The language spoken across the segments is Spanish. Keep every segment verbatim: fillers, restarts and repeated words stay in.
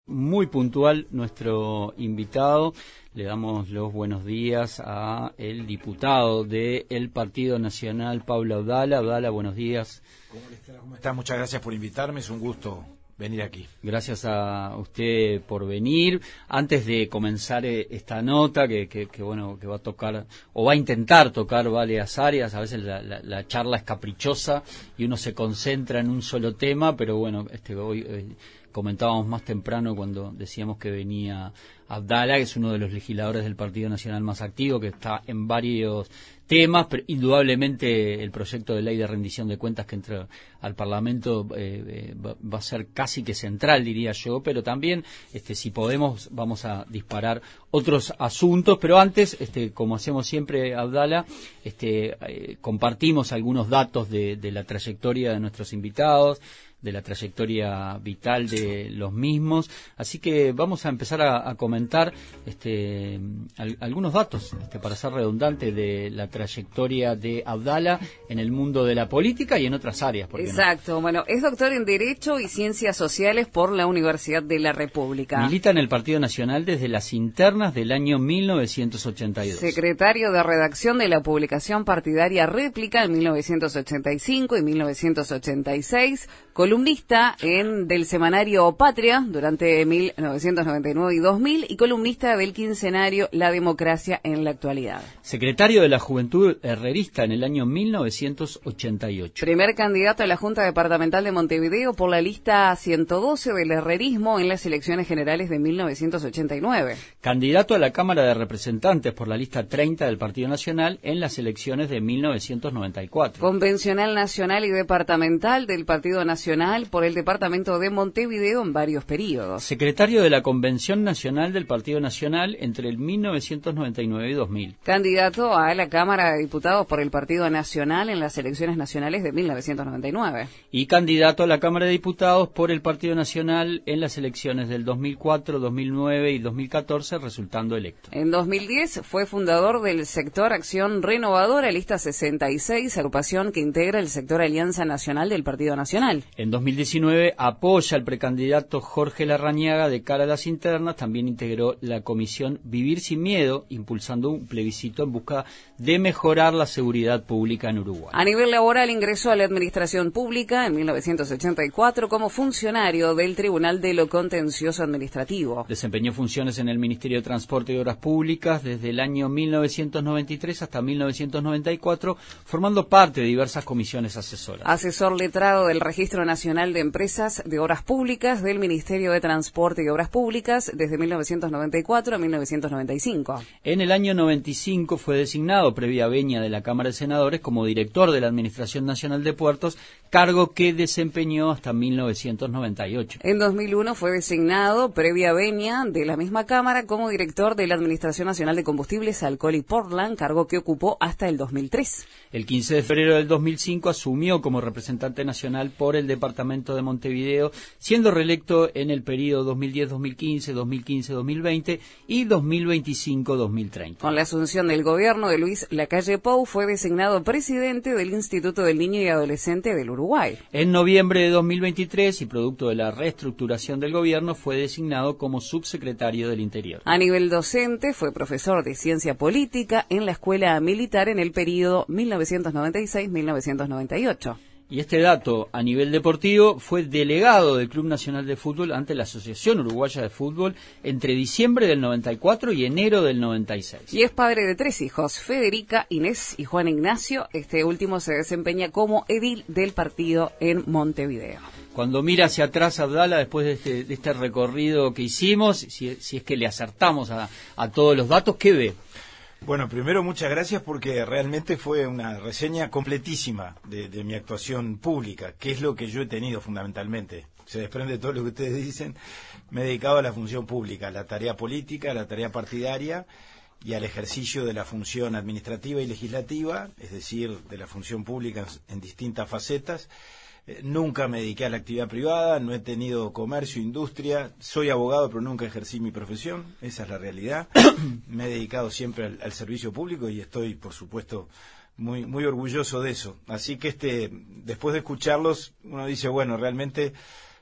Muy puntual nuestro invitado. Le damos los buenos días a el diputado del Partido Nacional, Pablo Abdala. Abdala, buenos días. ¿Cómo está? ¿Cómo está? Muchas gracias por invitarme, es un gusto venir aquí. Gracias a usted por venir. Antes de comenzar esta nota, que, que, que bueno, que va a tocar, o va a intentar tocar varias áreas, a veces la, la, la charla es caprichosa y uno se concentra en un solo tema, pero bueno, este hoy... Eh, comentábamos más temprano cuando decíamos que venía Abdala, que es uno de los legisladores del Partido Nacional más activo, que está en varios temas, pero indudablemente el proyecto de ley de rendición de cuentas que entra al Parlamento eh, eh, va, va a ser casi que central, diría yo, pero también, este, si podemos, vamos a disparar otros asuntos, pero antes, este, como hacemos siempre, Abdala, este, eh, compartimos algunos datos de, de la trayectoria de nuestros invitados, de la trayectoria vital de los mismos, así que vamos a empezar a, a comentar este, al, algunos datos este, para ser redundante de la trayectoria de Abdala en el mundo de la política y en otras áreas. ¿Por qué Exacto, no? Bueno, es doctor en Derecho y Ciencias Sociales por la Universidad de la República. Milita en el Partido Nacional desde las internas del año mil novecientos ochenta y dos. Secretario de redacción de la publicación partidaria Réplica en mil novecientos ochenta y cinco y mil novecientos ochenta y seis, columnista en del semanario Patria durante mil novecientos noventa y nueve y dos mil y columnista del quincenario La Democracia en la actualidad. Secretario de la Juventud Herrerista en el año mil novecientos ochenta y ocho. Primer candidato a la Junta Departamental de Montevideo por la lista ciento doce del herrerismo en las elecciones generales de mil novecientos ochenta y nueve. Candidato a la Cámara de Representantes por la lista treinta del Partido Nacional en las elecciones de mil novecientos noventa y cuatro. Convencional nacional y departamental del Partido Nacional por el departamento de Montevideo en varios periodos. Secretario de la Convención Nacional del Partido Nacional entre el mil novecientos noventa y nueve y dos mil. Candidato a la Cámara de Diputados por el Partido Nacional en las elecciones nacionales de mil novecientos noventa y nueve. Y candidato a la Cámara de Diputados por el Partido Nacional en las elecciones del dos mil cuatro, dos mil nueve y dos mil catorce, resultando electo. En dos mil diez fue fundador del sector Acción Renovadora, lista sesenta y seis, agrupación que integra el sector Alianza Nacional del Partido Nacional. En dos mil diecinueve apoya al precandidato Jorge Larrañaga de cara a las internas. También integró la comisión Vivir Sin Miedo, impulsando un plebiscito en busca de mejorar la seguridad pública en Uruguay. A nivel laboral ingresó a la administración pública en mil novecientos ochenta y cuatro como funcionario del Tribunal de lo Contencioso Administrativo. Desempeñó funciones en el Ministerio de Transporte y Obras Públicas desde el año mil novecientos noventa y tres hasta mil novecientos noventa y cuatro, formando parte de diversas comisiones asesoras. Asesor letrado del Registro Nacional de Empresas de Obras Públicas del Ministerio de Transporte y Obras Públicas desde mil novecientos noventa y cuatro a mil novecientos noventa y cinco. En el año noventa y cinco fue designado, previa venia de la Cámara de Senadores, como director de la Administración Nacional de Puertos, cargo que desempeñó hasta mil novecientos noventa y ocho. En dos mil uno fue designado, previa venia de la misma Cámara, como director de la Administración Nacional de Combustibles, Alcohol y Portland, cargo que ocupó hasta el dos mil tres. El quince de febrero del dos mil cinco asumió como representante nacional por el Departamento de Montevideo, siendo reelecto en el periodo dos mil diez dos mil quince, dos mil quince dos mil veinte y dos mil veinticinco dos mil treinta. Con la asunción del gobierno de Luis Lacalle Pou fue designado presidente del Instituto del Niño y Adolescente del Uruguay. En noviembre de dos mil veintitrés, y producto de la reestructuración del gobierno, fue designado como subsecretario del Interior. A nivel docente, fue profesor de Ciencia Política en la Escuela Militar en el periodo mil novecientos noventa y seis a mil novecientos noventa y ocho. Y este dato, a nivel deportivo, fue delegado del Club Nacional de Fútbol ante la Asociación Uruguaya de Fútbol entre diciembre del noventa y cuatro y enero del noventa y seis. Y es padre de tres hijos, Federica, Inés y Juan Ignacio. Este último se desempeña como edil del partido en Montevideo. Cuando mira hacia atrás, Abdala, después de este, de este recorrido que hicimos, si, si es que le acertamos a, a todos los datos, ¿qué ve? Bueno, primero muchas gracias porque realmente fue una reseña completísima de, de mi actuación pública, que es lo que yo he tenido fundamentalmente. Se desprende de todo lo que ustedes dicen. Me he dedicado a la función pública, a la tarea política, a la tarea partidaria y al ejercicio de la función administrativa y legislativa, es decir, de la función pública en distintas facetas. Eh, nunca me dediqué a la actividad privada, no he tenido comercio, industria, soy abogado pero nunca ejercí mi profesión, esa es la realidad. Me he dedicado siempre al, al servicio público y estoy, por supuesto, muy muy orgulloso de eso. Así que este después de escucharlos, uno dice, bueno, realmente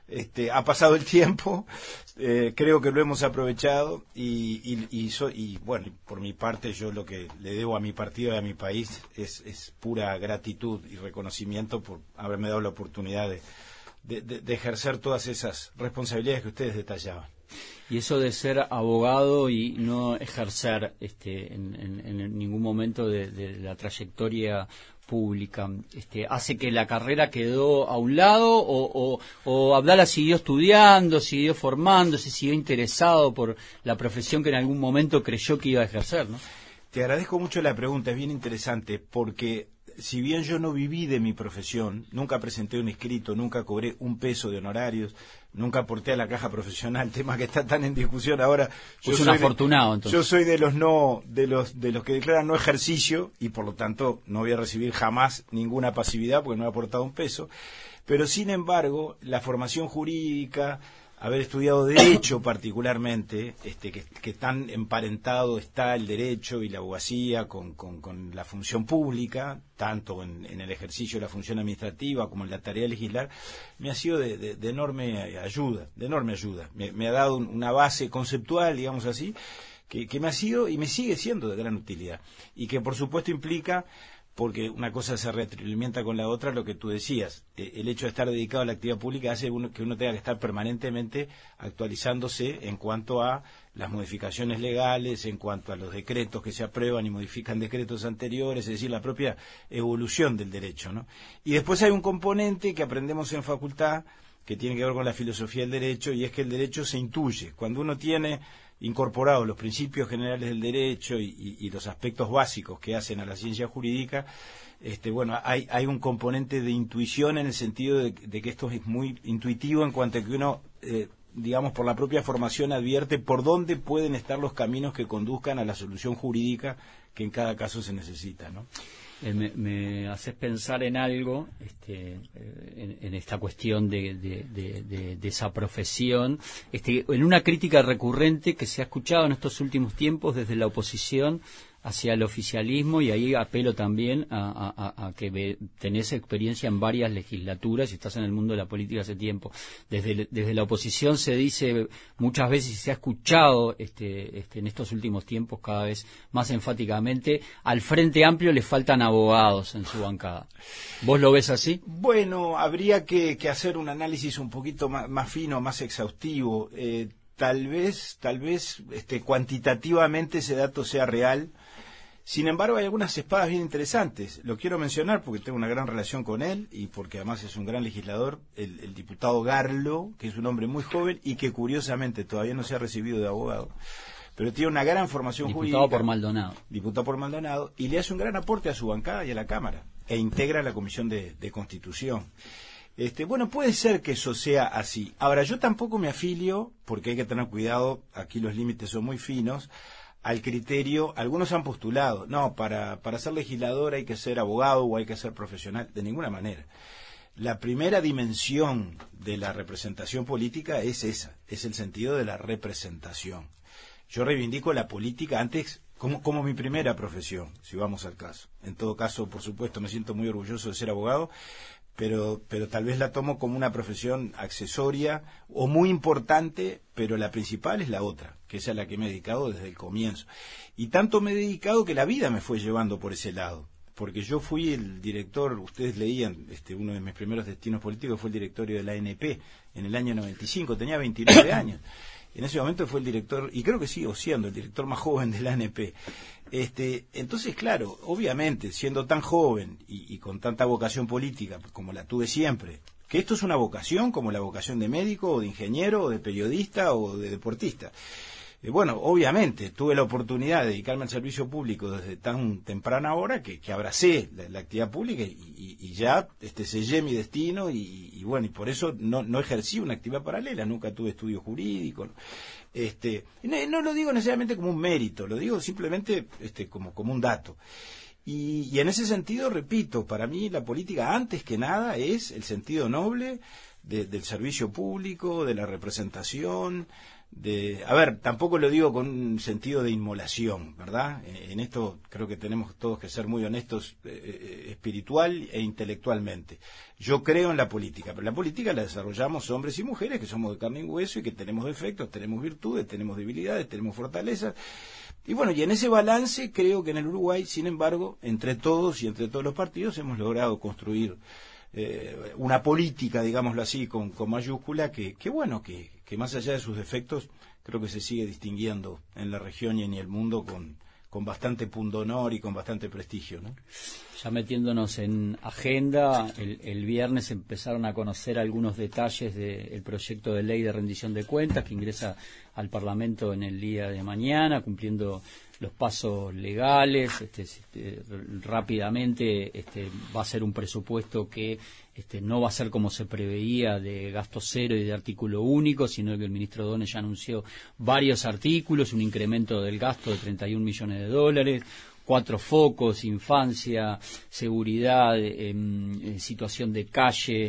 Este, ha pasado el tiempo, eh, creo que lo hemos aprovechado y, y, y, so, y bueno, por mi parte yo lo que le debo a mi partido y a mi país es, es pura gratitud y reconocimiento por haberme dado la oportunidad de, de, de, de ejercer todas esas responsabilidades que ustedes detallaban. Y eso de ser abogado y no ejercer este, en, en, en ningún momento de, de la trayectoria pública, este, ¿hace que la carrera quedó a un lado o, o, o Abdala siguió estudiando, siguió formándose, siguió interesado por la profesión que en algún momento creyó que iba a ejercer, ¿no? Te agradezco mucho la pregunta, es bien interesante, porque si bien yo no viví de mi profesión, nunca presenté un escrito, nunca cobré un peso de honorarios, nunca aporté a la caja profesional, tema que está tan en discusión ahora. Yo soy un afortunado, de, entonces. Yo soy de los no, de los de los que declaran no ejercicio y por lo tanto no voy a recibir jamás ninguna pasividad porque no he aportado un peso. Pero sin embargo, la formación jurídica, haber estudiado Derecho particularmente, este, que, que tan emparentado está el Derecho y la abogacía con, con, con la función pública, tanto en, en el ejercicio de la función administrativa como en la tarea de legislar, me ha sido de, de, de enorme ayuda, de enorme ayuda. Me, me ha dado un, una base conceptual, digamos así, que, que me ha sido y me sigue siendo de gran utilidad. Y que por supuesto implica, porque una cosa se retroalimenta con la otra, lo que tú decías, eh, el hecho de estar dedicado a la actividad pública hace uno, que uno tenga que estar permanentemente actualizándose en cuanto a las modificaciones legales, en cuanto a los decretos que se aprueban y modifican decretos anteriores, es decir, la propia evolución del derecho, ¿no? Y después hay un componente que aprendemos en facultad, que tiene que ver con la filosofía del derecho, y es que el derecho se intuye. Cuando uno tiene incorporados los principios generales del derecho y, y, y los aspectos básicos que hacen a la ciencia jurídica, este, bueno, hay, hay un componente de intuición en el sentido de, de que esto es muy intuitivo en cuanto a que uno, eh, digamos, por la propia formación advierte por dónde pueden estar los caminos que conduzcan a la solución jurídica que en cada caso se necesita, ¿no? Eh, me, me haces pensar en algo, este, en, en esta cuestión de, de, de, de, de esa profesión, este, en una crítica recurrente que se ha escuchado en estos últimos tiempos desde la oposición hacia el oficialismo, y ahí apelo también a, a, a que ve, tenés experiencia en varias legislaturas y estás en el mundo de la política hace tiempo. Desde, desde la oposición se dice muchas veces, y se ha escuchado este, este, en estos últimos tiempos cada vez más enfáticamente, al Frente Amplio le faltan abogados en su bancada. ¿Vos lo ves así? Bueno, habría que, que hacer un análisis un poquito más, más fino, más exhaustivo. Eh, tal vez, tal vez este, cuantitativamente ese dato sea real. Sin embargo, hay algunas espadas bien interesantes. Lo quiero mencionar porque tengo una gran relación con él y porque además es un gran legislador, el, el diputado Garlo, que es un hombre muy joven y que curiosamente todavía no se ha recibido de abogado, pero tiene una gran formación diputado jurídica. Diputado por Maldonado. Diputado por Maldonado, y le hace un gran aporte a su bancada y a la Cámara, e integra la Comisión de, de Constitución. Este, bueno, puede ser que eso sea así. Ahora, yo tampoco me afilio, porque hay que tener cuidado, aquí los límites son muy finos, al criterio, algunos han postulado, no, para, para ser legislador hay que ser abogado o hay que ser profesional, de ninguna manera. La primera dimensión de la representación política es esa, es el sentido de la representación. Yo reivindico la política antes como, como mi primera profesión, si vamos al caso. En todo caso, por supuesto, me siento muy orgulloso de ser abogado, pero pero tal vez la tomo como una profesión accesoria o muy importante, pero la principal es la otra, que es a la que me he dedicado desde el comienzo. Y tanto me he dedicado que la vida me fue llevando por ese lado, porque yo fui el director, ustedes leían, este, uno de mis primeros destinos políticos fue el directorio de la A N P en el año noventa y cinco, tenía veintinueve años. En ese momento fue el director, y creo que sigo siendo el director más joven de la A N P. Este, entonces, claro, obviamente, siendo tan joven y, y con tanta vocación política como la tuve siempre, que esto es una vocación como la vocación de médico o de ingeniero o de periodista o de deportista. Eh, bueno, obviamente, tuve la oportunidad de dedicarme al servicio público desde tan temprana hora que, que abracé la, la actividad pública y, y, y ya este, sellé mi destino y, y bueno, y por eso no, no ejercí una actividad paralela, nunca tuve estudio jurídico. Este, no, no lo digo necesariamente como un mérito, lo digo simplemente este, como, como un dato. Y, y en ese sentido, repito, para mí la política antes que nada es el sentido noble de, del servicio público, de la representación, de, a ver, tampoco lo digo con un sentido de inmolación, ¿verdad? En esto creo que tenemos todos que ser muy honestos eh, espiritual e intelectualmente. Yo creo en la política, pero la política la desarrollamos hombres y mujeres que somos de carne y hueso y que tenemos defectos, tenemos virtudes, tenemos debilidades, tenemos fortalezas. Y bueno, y en ese balance creo que en el Uruguay, sin embargo, entre todos y entre todos los partidos hemos logrado construir eh, una política, digámoslo así, con, con mayúscula, que, que bueno, que, que más allá de sus defectos, creo que se sigue distinguiendo en la región y en el mundo con, con bastante pundonor y con bastante prestigio, ¿no? Ya metiéndonos en agenda, el, el viernes empezaron a conocer algunos detalles del proyecto de ley de rendición de cuentas que ingresa al Parlamento en el día de mañana, cumpliendo los pasos legales. Este, este, rápidamente este, va a ser un presupuesto que este, no va a ser como se preveía de gasto cero y de artículo único, sino que el ministro Donne ya anunció varios artículos, un incremento del gasto de treinta y un millones de dólares, cuatro focos: infancia, seguridad, eh, situación de calle,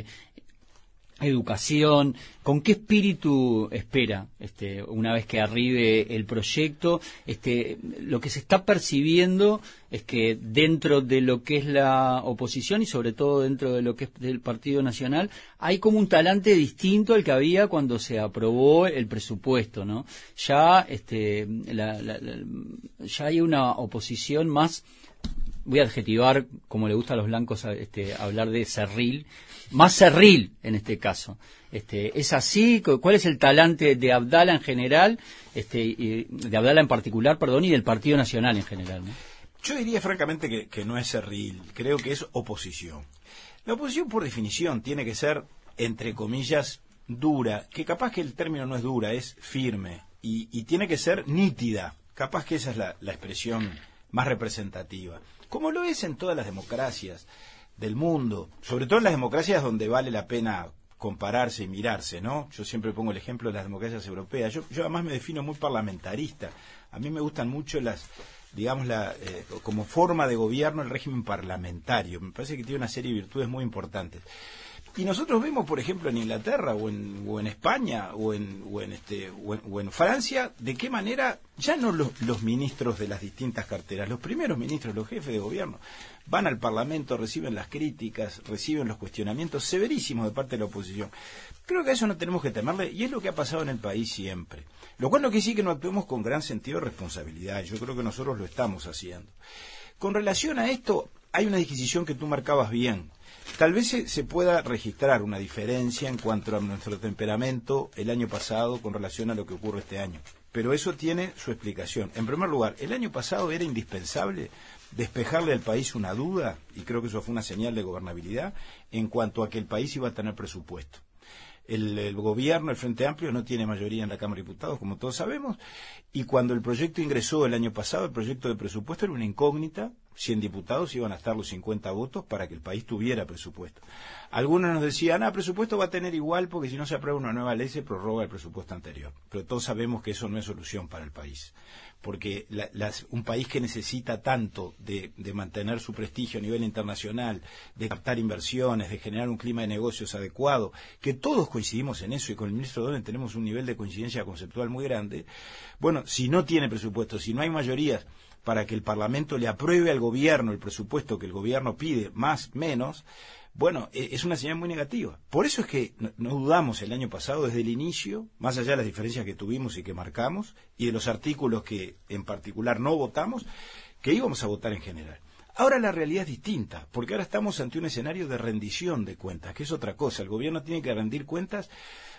educación. ¿Con qué espíritu espera, este, una vez que arribe el proyecto? Este, lo que se está percibiendo es que dentro de lo que es la oposición y sobre todo dentro de lo que es del Partido Nacional hay como un talante distinto al que había cuando se aprobó el presupuesto, ¿no? Ya, este, la, la, la, ya hay una oposición más, voy a adjetivar, como le gusta a los blancos este, hablar de cerril, más cerril en este caso. Este, ¿Es así? ¿Cuál es el talante de Abdala en general, este, y de Abdala en particular, perdón, y del Partido Nacional en general, ¿no? Yo diría francamente que, que no es cerril, creo que es oposición. La oposición por definición tiene que ser, entre comillas, dura, que capaz que el término no es dura, es firme, y, y tiene que ser nítida, capaz que esa es la, la expresión más representativa, como lo es en todas las democracias del mundo, sobre todo en las democracias donde vale la pena compararse y mirarse, ¿no? Yo siempre pongo el ejemplo de las democracias europeas. Yo, yo además me defino muy parlamentarista. A mí me gustan mucho las, digamos, la, eh, como forma de gobierno el régimen parlamentario. Me parece que tiene una serie de virtudes muy importantes. Y nosotros vemos, por ejemplo, en Inglaterra o en, o en España o en, o, en este, o, en, o en Francia, de qué manera ya no los, los ministros de las distintas carteras, los primeros ministros, los jefes de gobierno, van al Parlamento, reciben las críticas, reciben los cuestionamientos severísimos de parte de la oposición. Creo que a eso no tenemos que temerle, y es lo que ha pasado en el país siempre. Lo cual no quiere decir que no actuemos con gran sentido de responsabilidad, yo creo que nosotros lo estamos haciendo. Con relación a esto, hay una disquisición que tú marcabas bien. Tal vez se, se pueda registrar una diferencia en cuanto a nuestro temperamento el año pasado con relación a lo que ocurre este año. Pero eso tiene su explicación. En primer lugar, el año pasado era indispensable despejarle al país una duda, y creo que eso fue una señal de gobernabilidad, en cuanto a que el país iba a tener presupuesto. El, el gobierno, el Frente Amplio, no tiene mayoría en la Cámara de Diputados, como todos sabemos, y cuando el proyecto ingresó el año pasado, el proyecto de presupuesto era una incógnita. cien diputados iban a estar los cincuenta votos para que el país tuviera presupuesto. Algunos nos decían, ah, presupuesto va a tener igual porque si no se aprueba una nueva ley se prorroga el presupuesto anterior. Pero todos sabemos que eso no es solución para el país. Porque la, las, un país que necesita tanto de, de mantener su prestigio a nivel internacional, de captar inversiones, de generar un clima de negocios adecuado, que todos coincidimos en eso y con el ministro Donne tenemos un nivel de coincidencia conceptual muy grande, bueno, si no tiene presupuesto, si no hay mayorías para que el Parlamento le apruebe al gobierno el presupuesto que el gobierno pide, más, menos, bueno, es una señal muy negativa. Por eso es que no dudamos el año pasado, desde el inicio, más allá de las diferencias que tuvimos y que marcamos, y de los artículos que en particular no votamos, que íbamos a votar en general. Ahora la realidad es distinta, porque ahora estamos ante un escenario de rendición de cuentas, que es otra cosa. El gobierno tiene que rendir cuentas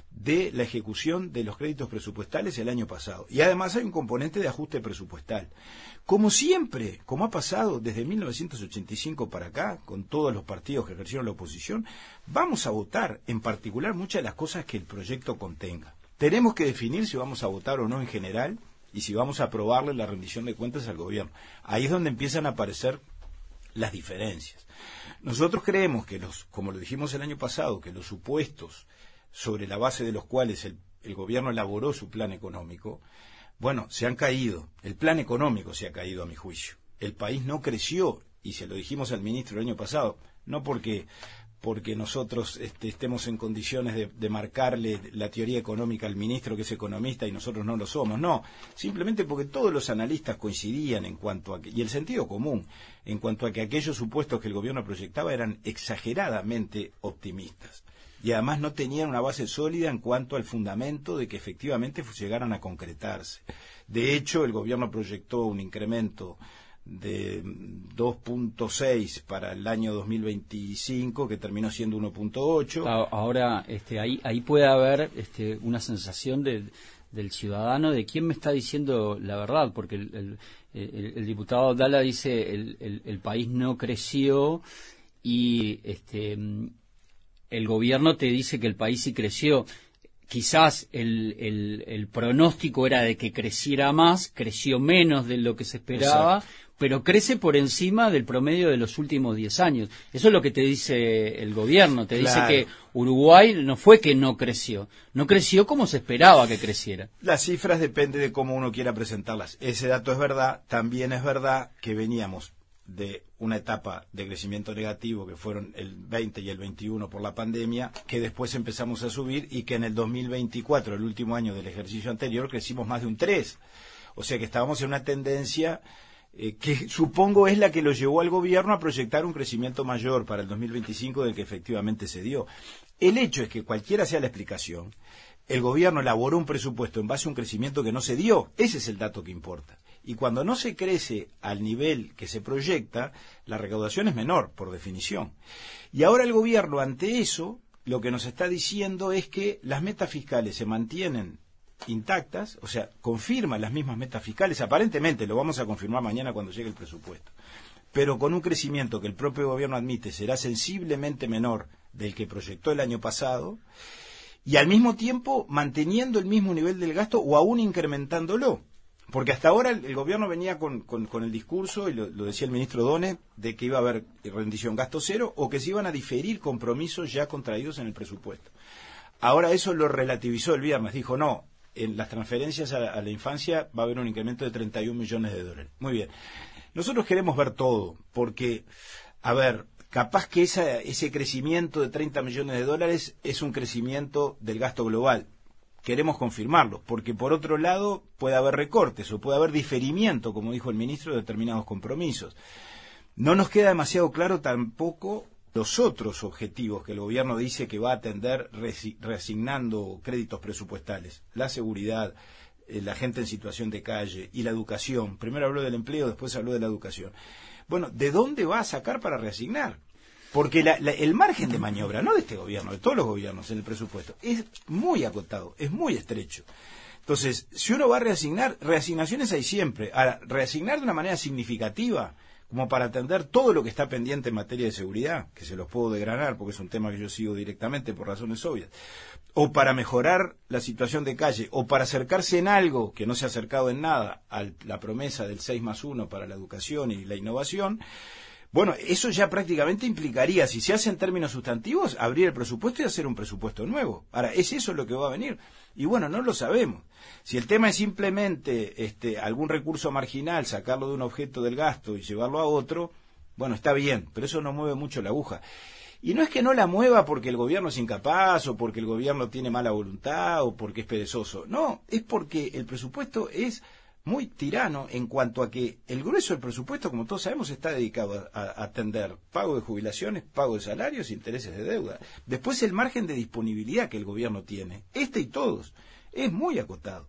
de la ejecución de los créditos presupuestales el año pasado. Y además hay un componente de ajuste presupuestal. Como siempre, como ha pasado desde mil novecientos ochenta y cinco para acá, con todos los partidos que ejercieron la oposición, vamos a votar en particular muchas de las cosas que el proyecto contenga. Tenemos que definir si vamos a votar o no en general y si vamos a aprobarle la rendición de cuentas al gobierno. Ahí es donde empiezan a aparecer las diferencias. Nosotros creemos que, los, como lo dijimos el año pasado, que los supuestos sobre la base de los cuales el, el gobierno elaboró su plan económico, bueno, se han caído. El plan económico se ha caído a mi juicio. El país no creció, y se lo dijimos al ministro el año pasado, no porque porque nosotros este, estemos en condiciones de, de marcarle la teoría económica al ministro que es economista y nosotros no lo somos, no, simplemente porque todos los analistas coincidían en cuanto a que, y el sentido común, en cuanto a que aquellos supuestos que el gobierno proyectaba eran exageradamente optimistas. Y además no tenían una base sólida en cuanto al fundamento de que efectivamente llegaran a concretarse. De hecho, el gobierno proyectó un incremento de dos punto seis para el año dos mil veinticinco, que terminó siendo uno punto ocho. Ahora, este, ahí, ahí puede haber este, una sensación de, del ciudadano de quién me está diciendo la verdad, porque el, el, el, el diputado Dalla dice el, el, el país no creció y este, el gobierno te dice que el país sí creció. Quizás el, el, el pronóstico era de que creciera más, creció menos de lo que se esperaba. Exacto. Pero crece por encima del promedio de los últimos diez años. Eso es lo que te dice el gobierno. Te claro. dice que Uruguay no fue que no creció, no creció como se esperaba que creciera. Las cifras depende de cómo uno quiera presentarlas. Ese dato es verdad. También es verdad que veníamos de una etapa de crecimiento negativo, que fueron el veinte y el veintiuno por la pandemia, que después empezamos a subir y que en el dos mil veinticuatro, el último año del ejercicio anterior, crecimos más de un tres. O sea que estábamos en una tendencia Eh, que supongo es la que lo llevó al gobierno a proyectar un crecimiento mayor para el dos mil veinticinco del que efectivamente se dio. El hecho es que cualquiera sea la explicación, el gobierno elaboró un presupuesto en base a un crecimiento que no se dio. Ese es el dato que importa. Y cuando no se crece al nivel que se proyecta, la recaudación es menor, por definición. Y ahora el gobierno, ante eso, lo que nos está diciendo es que las metas fiscales se mantienen intactas, o sea, confirman las mismas metas fiscales, aparentemente lo vamos a confirmar mañana cuando llegue el presupuesto, pero con un crecimiento que el propio gobierno admite será sensiblemente menor del que proyectó el año pasado, y al mismo tiempo manteniendo el mismo nivel del gasto o aún incrementándolo, porque hasta ahora el, el gobierno venía con, con, con el discurso, y lo, lo decía el ministro Donne, de que iba a haber rendición gasto cero o que se iban a diferir compromisos ya contraídos en el presupuesto. Ahora eso lo relativizó el viernes, dijo no, en las transferencias a la, a la infancia va a haber un incremento de treinta y un millones de dólares. Muy bien. Nosotros queremos ver todo, porque, a ver, capaz que esa, ese crecimiento de treinta millones de dólares es un crecimiento del gasto global. Queremos confirmarlo, porque por otro lado puede haber recortes o puede haber diferimiento, como dijo el ministro, de determinados compromisos. No nos queda demasiado claro tampoco los otros objetivos que el gobierno dice que va a atender reasignando créditos presupuestales, la seguridad, eh, la gente en situación de calle y la educación. Primero habló del empleo, después habló de la educación. Bueno, ¿de dónde va a sacar para reasignar? Porque la, la, el margen de maniobra, no de este gobierno, de todos los gobiernos en el presupuesto, es muy acotado, es muy estrecho. Entonces, si uno va a reasignar, reasignaciones hay siempre. Ahora, reasignar de una manera significativa, como para atender todo lo que está pendiente en materia de seguridad, que se los puedo desgranar porque es un tema que yo sigo directamente por razones obvias, o para mejorar la situación de calle, o para acercarse en algo que no se ha acercado en nada a la promesa del seis más uno para la educación y la innovación. Bueno, eso ya prácticamente implicaría, si se hace en términos sustantivos, abrir el presupuesto y hacer un presupuesto nuevo. Ahora, ¿es eso lo que va a venir? Y bueno, no lo sabemos. Si el tema es simplemente este, algún recurso marginal, sacarlo de un objeto del gasto y llevarlo a otro, bueno, está bien, pero eso no mueve mucho la aguja. Y no es que no la mueva porque el gobierno es incapaz, o porque el gobierno tiene mala voluntad, o porque es perezoso. No, es porque el presupuesto es muy tirano en cuanto a que el grueso del presupuesto, como todos sabemos, está dedicado a, a atender pago de jubilaciones, pago de salarios, intereses de deuda. Después el margen de disponibilidad que el gobierno tiene, este y todos, es muy acotado.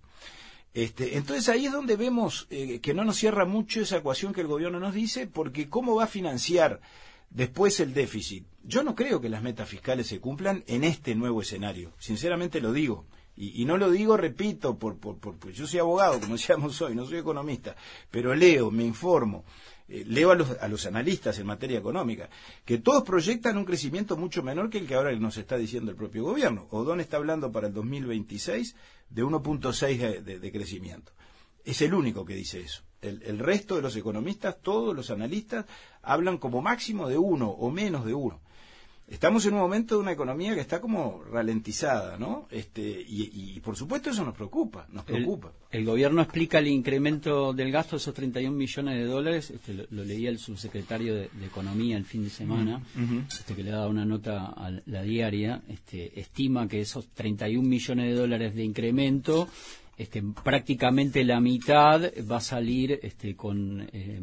Este, entonces ahí es donde vemos eh, que no nos cierra mucho esa ecuación que el gobierno nos dice, porque ¿cómo va a financiar después el déficit? Yo no creo que las metas fiscales se cumplan en este nuevo escenario, sinceramente lo digo. Y, y no lo digo, repito, por, por, por, por yo soy abogado, como decíamos hoy, no soy economista, pero leo, me informo, eh, leo a los, a los analistas en materia económica, que todos proyectan un crecimiento mucho menor que el que ahora nos está diciendo el propio gobierno. Odón está hablando para el dos mil veintiséis de uno punto seis de, de, de crecimiento. Es el único que dice eso. El, el resto de los economistas, todos los analistas, hablan como máximo de uno o menos de uno. Estamos en un momento de una economía que está como ralentizada, ¿no? Este, y, y por supuesto eso nos preocupa, nos preocupa. El, el gobierno explica el incremento del gasto, esos treinta y un millones de dólares, este, lo, lo leía el subsecretario de, de Economía el fin de semana, uh-huh. este, que le ha dado una nota a la diaria, este, estima que esos treinta y un millones de dólares de incremento, este, prácticamente la mitad va a salir este, con... Eh,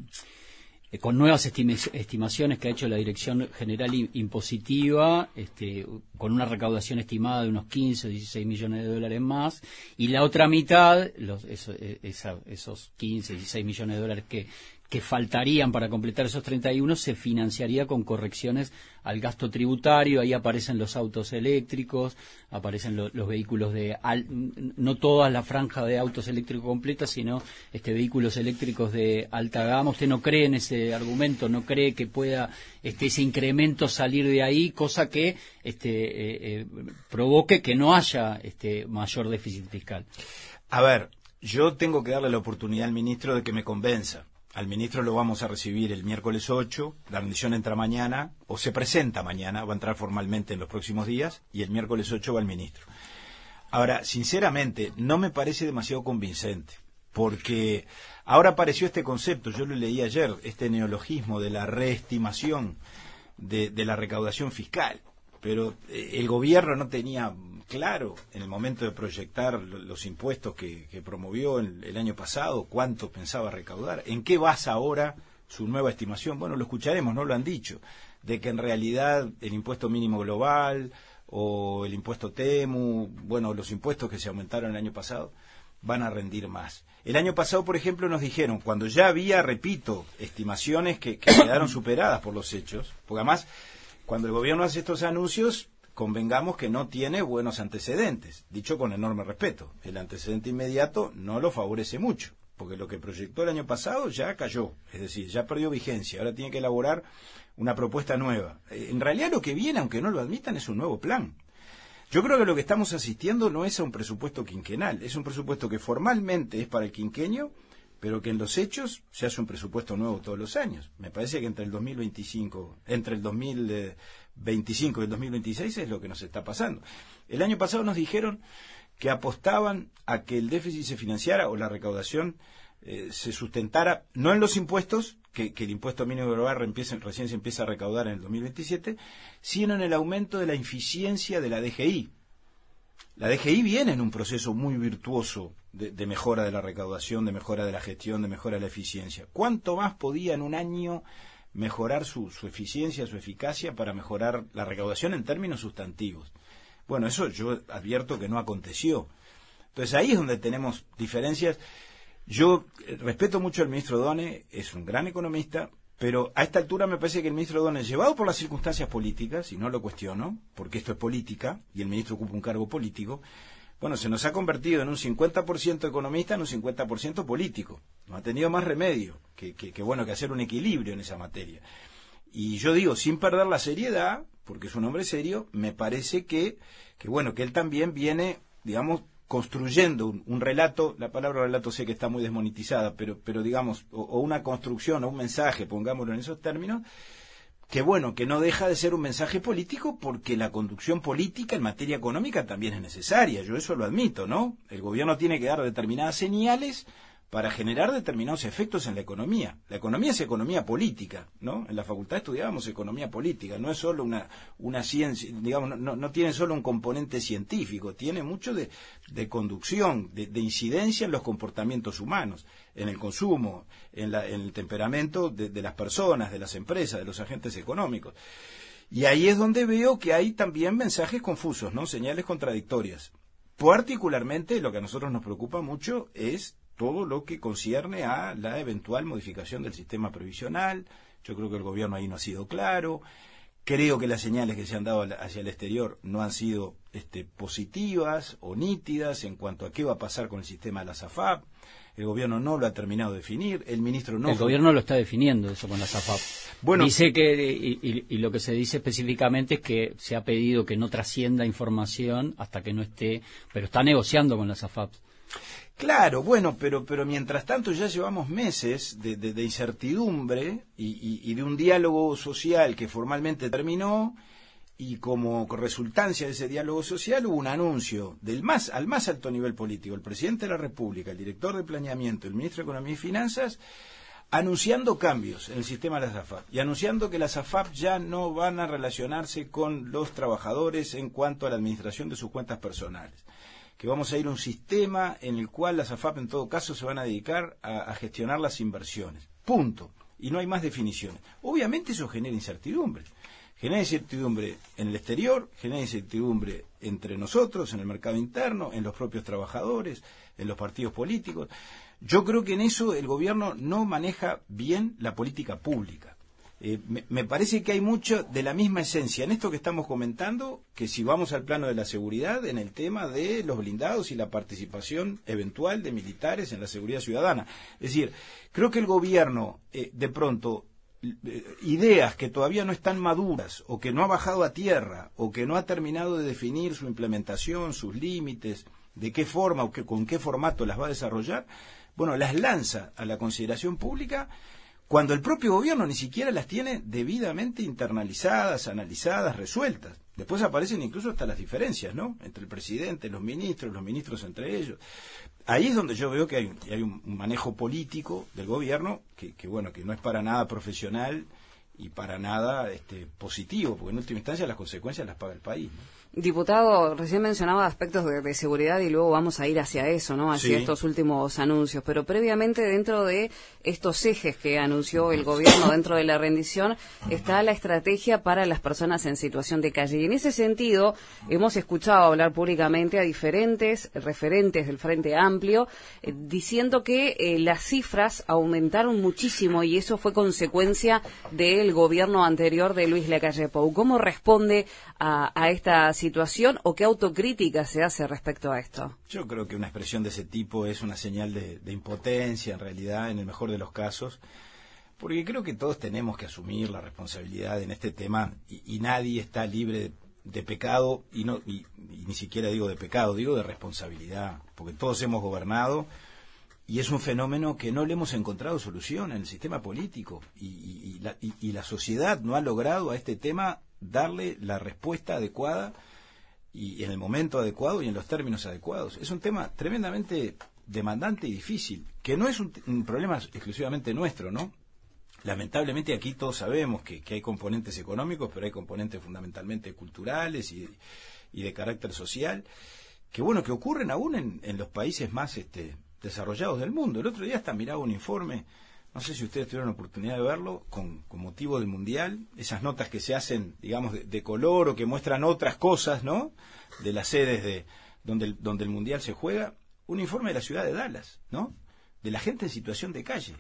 con nuevas estimaciones que ha hecho la Dirección General Impositiva, este, con una recaudación estimada de unos quince o dieciséis millones de dólares más, y la otra mitad, los, eso, esa, esos quince, dieciséis millones de dólares que, que faltarían para completar esos treinta y uno, se financiaría con correcciones al gasto tributario. Ahí aparecen los autos eléctricos, aparecen lo, los vehículos de, al, no toda la franja de autos eléctricos completa, sino este vehículos eléctricos de alta gama. ¿Usted no cree en ese argumento? ¿No cree que pueda este ese incremento salir de ahí, cosa que este eh, eh, provoque que no haya este mayor déficit fiscal? A ver, yo tengo que darle la oportunidad al ministro de que me convenza. Al ministro lo vamos a recibir el miércoles ocho, la rendición entra mañana, o se presenta mañana, va a entrar formalmente en los próximos días, y el miércoles ocho va el ministro. Ahora, sinceramente, no me parece demasiado convincente, porque ahora apareció este concepto, yo lo leí ayer, este neologismo de la reestimación de, de la recaudación fiscal, pero eh, el gobierno no tenía claro en el momento de proyectar los impuestos que, que promovió el, el año pasado, cuánto pensaba recaudar, en qué basa ahora su nueva estimación. Bueno, lo escucharemos, no lo han dicho, de que en realidad el impuesto mínimo global o el impuesto TEMU, bueno, los impuestos que se aumentaron el año pasado, van a rendir más. El año pasado, por ejemplo, nos dijeron, cuando ya había, repito, estimaciones que, que quedaron superadas por los hechos, porque además, cuando el gobierno hace estos anuncios, convengamos que no tiene buenos antecedentes, dicho con enorme respeto. El antecedente inmediato no lo favorece mucho, porque lo que proyectó el año pasado ya cayó, es decir, ya perdió vigencia, ahora tiene que elaborar una propuesta nueva. En realidad lo que viene, aunque no lo admitan, es un nuevo plan. Yo creo que lo que estamos asistiendo no es a un presupuesto quinquenal, es un presupuesto que formalmente es para el quinquenio, pero que en los hechos se hace un presupuesto nuevo todos los años. Me parece que entre el dos mil veinticinco, entre el dos mil veinticinco y el dos mil veintiséis es lo que nos está pasando. El año pasado nos dijeron que apostaban a que el déficit se financiara o la recaudación eh, se sustentara no en los impuestos, que, que el impuesto mínimo global empieza, recién se empieza a recaudar en el dos mil veintisiete, sino en el aumento de la eficiencia de la D G I. La D G I viene en un proceso muy virtuoso de, de mejora de la recaudación, de mejora de la gestión, de mejora de la eficiencia. ¿Cuánto más podía en un año mejorar su, su eficiencia, su eficacia para mejorar la recaudación en términos sustantivos? Bueno, eso yo advierto que no aconteció. Entonces ahí es donde tenemos diferencias. Yo respeto mucho al ministro Done, es un gran economista, pero a esta altura me parece que el ministro Done, llevado por las circunstancias políticas, y no lo cuestiono, porque esto es política, y el ministro ocupa un cargo político, bueno, se nos ha convertido en un cincuenta por ciento economista, en un cincuenta por ciento político. No ha tenido más remedio que, que, que, bueno, que hacer un equilibrio en esa materia. Y yo digo, sin perder la seriedad, porque es un hombre serio, me parece que, que bueno, que él también viene, digamos, construyendo un, un relato, la palabra relato sé que está muy desmonetizada, pero, pero digamos, o, o una construcción, o un mensaje, pongámoslo en esos términos, que bueno, que no deja de ser un mensaje político, porque la conducción política en materia económica también es necesaria, yo eso lo admito, ¿no? El gobierno tiene que dar determinadas señales para generar determinados efectos en la economía. La economía es economía política, ¿no? En la facultad estudiábamos economía política, no es solo una, una ciencia, digamos, no, no tiene solo un componente científico, tiene mucho de, de conducción, de, de incidencia en los comportamientos humanos, en el consumo, en, la, en el temperamento de, de las personas, de las empresas, de los agentes económicos. Y ahí es donde veo que hay también mensajes confusos, ¿no? Señales contradictorias. Particularmente lo que a nosotros nos preocupa mucho es todo lo que concierne a la eventual modificación del sistema previsional. Yo creo que el gobierno ahí no ha sido claro. Creo que las señales que se han dado hacia el exterior no han sido este, positivas o nítidas en cuanto a qué va a pasar con el sistema de la SAFAP. El gobierno no lo ha terminado de definir, el ministro no... El fue... gobierno lo está definiendo eso con la SAFAP. Bueno, dice que, y, y, y lo que se dice específicamente es que se ha pedido que no trascienda información hasta que no esté, pero está negociando con la SAFAP. Claro, bueno, pero pero mientras tanto ya llevamos meses de, de, de incertidumbre y, y, y de un diálogo social que formalmente terminó, y como resultancia de ese diálogo social hubo un anuncio del más al más alto nivel político, el presidente de la República, el director de Planeamiento, el ministro de Economía y Finanzas, anunciando cambios en el sistema de las A F A P y anunciando que las A F A P ya no van a relacionarse con los trabajadores en cuanto a la administración de sus cuentas personales, que vamos a ir a un sistema en el cual las A F A P en todo caso se van a dedicar a, a gestionar las inversiones. Punto. Y no hay más definiciones. Obviamente eso genera incertidumbre. Genera incertidumbre en el exterior, genera incertidumbre entre nosotros, en el mercado interno, en los propios trabajadores, en los partidos políticos. Yo creo que en eso el gobierno no maneja bien la política pública. Eh, me, me parece que hay mucho de la misma esencia en esto que estamos comentando, que si vamos al plano de la seguridad, en el tema de los blindados y la participación eventual de militares en la seguridad ciudadana. Es decir, creo que el gobierno, eh, de pronto, eh, ideas que todavía no están maduras, o que no ha bajado a tierra, o que no ha terminado de definir su implementación, sus límites, de qué forma o que, con qué formato las va a desarrollar, bueno, las lanza a la consideración pública cuando el propio gobierno ni siquiera las tiene debidamente internalizadas, analizadas, resueltas. Después aparecen incluso hasta las diferencias, ¿no?, entre el presidente, los ministros, los ministros entre ellos. Ahí es donde yo veo que hay, hay un manejo político del gobierno que, que, bueno, que no es para nada profesional y para nada este, positivo, porque en última instancia las consecuencias las paga el país, ¿no? Diputado, recién mencionaba aspectos de, de seguridad y luego vamos a ir hacia eso, ¿no? Hacia sí. estos últimos anuncios. Pero previamente, dentro de estos ejes que anunció el gobierno dentro de la rendición, está la estrategia para las personas en situación de calle. Y en ese sentido, hemos escuchado hablar públicamente a diferentes referentes del Frente Amplio, eh, diciendo que eh, las cifras aumentaron muchísimo y eso fue consecuencia del gobierno anterior de Luis Lacalle Pou. ¿Cómo responde a, a esta situación o qué autocrítica se hace respecto a esto? Yo creo que una expresión de ese tipo es una señal de, de impotencia, en realidad, en el mejor de los casos, porque creo que todos tenemos que asumir la responsabilidad en este tema y, y nadie está libre de, de pecado, y, no, y, y ni siquiera digo de pecado, digo de responsabilidad, porque todos hemos gobernado y es un fenómeno que no le hemos encontrado solución en el sistema político y, y, y, la, y, y la sociedad no ha logrado a este tema darle la respuesta adecuada y en el momento adecuado y en los términos adecuados. Es un tema tremendamente demandante y difícil, que no es un, un problema exclusivamente nuestro, ¿no? Lamentablemente aquí todos sabemos que, que hay componentes económicos, pero hay componentes fundamentalmente culturales y, y de carácter social, que bueno, que ocurren aún en, en los países más este, desarrollados del mundo. El otro día hasta miraba un informe, no sé si ustedes tuvieron la oportunidad de verlo, con, con motivo del Mundial, esas notas que se hacen, digamos, de, de color o que muestran otras cosas, ¿no?, de las sedes de donde el, donde el Mundial se juega, un informe de la ciudad de Dallas, ¿no?, de la gente en situación de calle.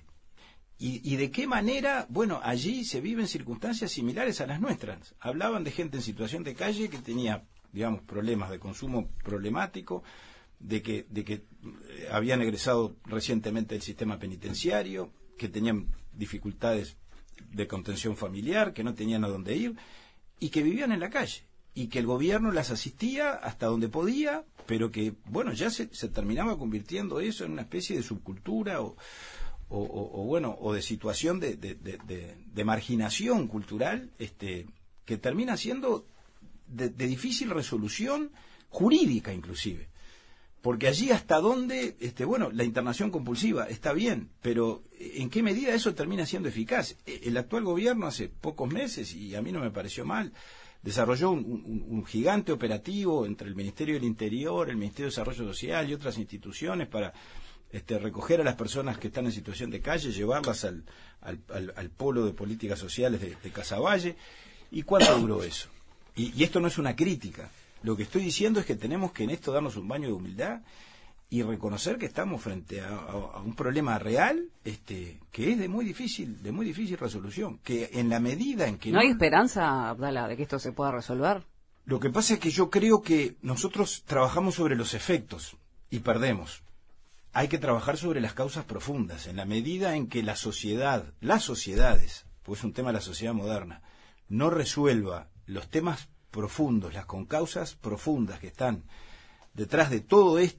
Y, y de qué manera, bueno, allí se viven circunstancias similares a las nuestras. Hablaban de gente en situación de calle que tenía, digamos, problemas de consumo problemático, de que, de que habían egresado recientemente del sistema penitenciario, que tenían dificultades de contención familiar, que no tenían a dónde ir, y que vivían en la calle, y que el gobierno las asistía hasta donde podía, pero que, bueno, ya se, se terminaba convirtiendo eso en una especie de subcultura o, o, o, o bueno, o de situación de, de, de, de, de marginación cultural, este, que termina siendo de, de difícil resolución jurídica inclusive. Porque allí hasta dónde, este, bueno, la internación compulsiva está bien, pero ¿en qué medida eso termina siendo eficaz? El actual gobierno hace pocos meses, y a mí no me pareció mal, desarrolló un, un, un gigante operativo entre el Ministerio del Interior, el Ministerio de Desarrollo Social y otras instituciones para este, recoger a las personas que están en situación de calle, llevarlas al, al, al, al polo de políticas sociales de, de Casaballe. ¿Y cuánto duró eso? Y, y esto no es una crítica. Lo que estoy diciendo es que tenemos que en esto darnos un baño de humildad y reconocer que estamos frente a, a, a un problema real, este, que es de muy difícil, de muy difícil resolución. Que en la medida en que no, no hay esperanza, Abdala, de que esto se pueda resolver. Lo que pasa es que yo creo que nosotros trabajamos sobre los efectos y perdemos. Hay que trabajar sobre las causas profundas. En la medida en que la sociedad, las sociedades, pues es un tema de la sociedad moderna, no resuelva los temas profundos, las concausas profundas que están detrás de todo esto,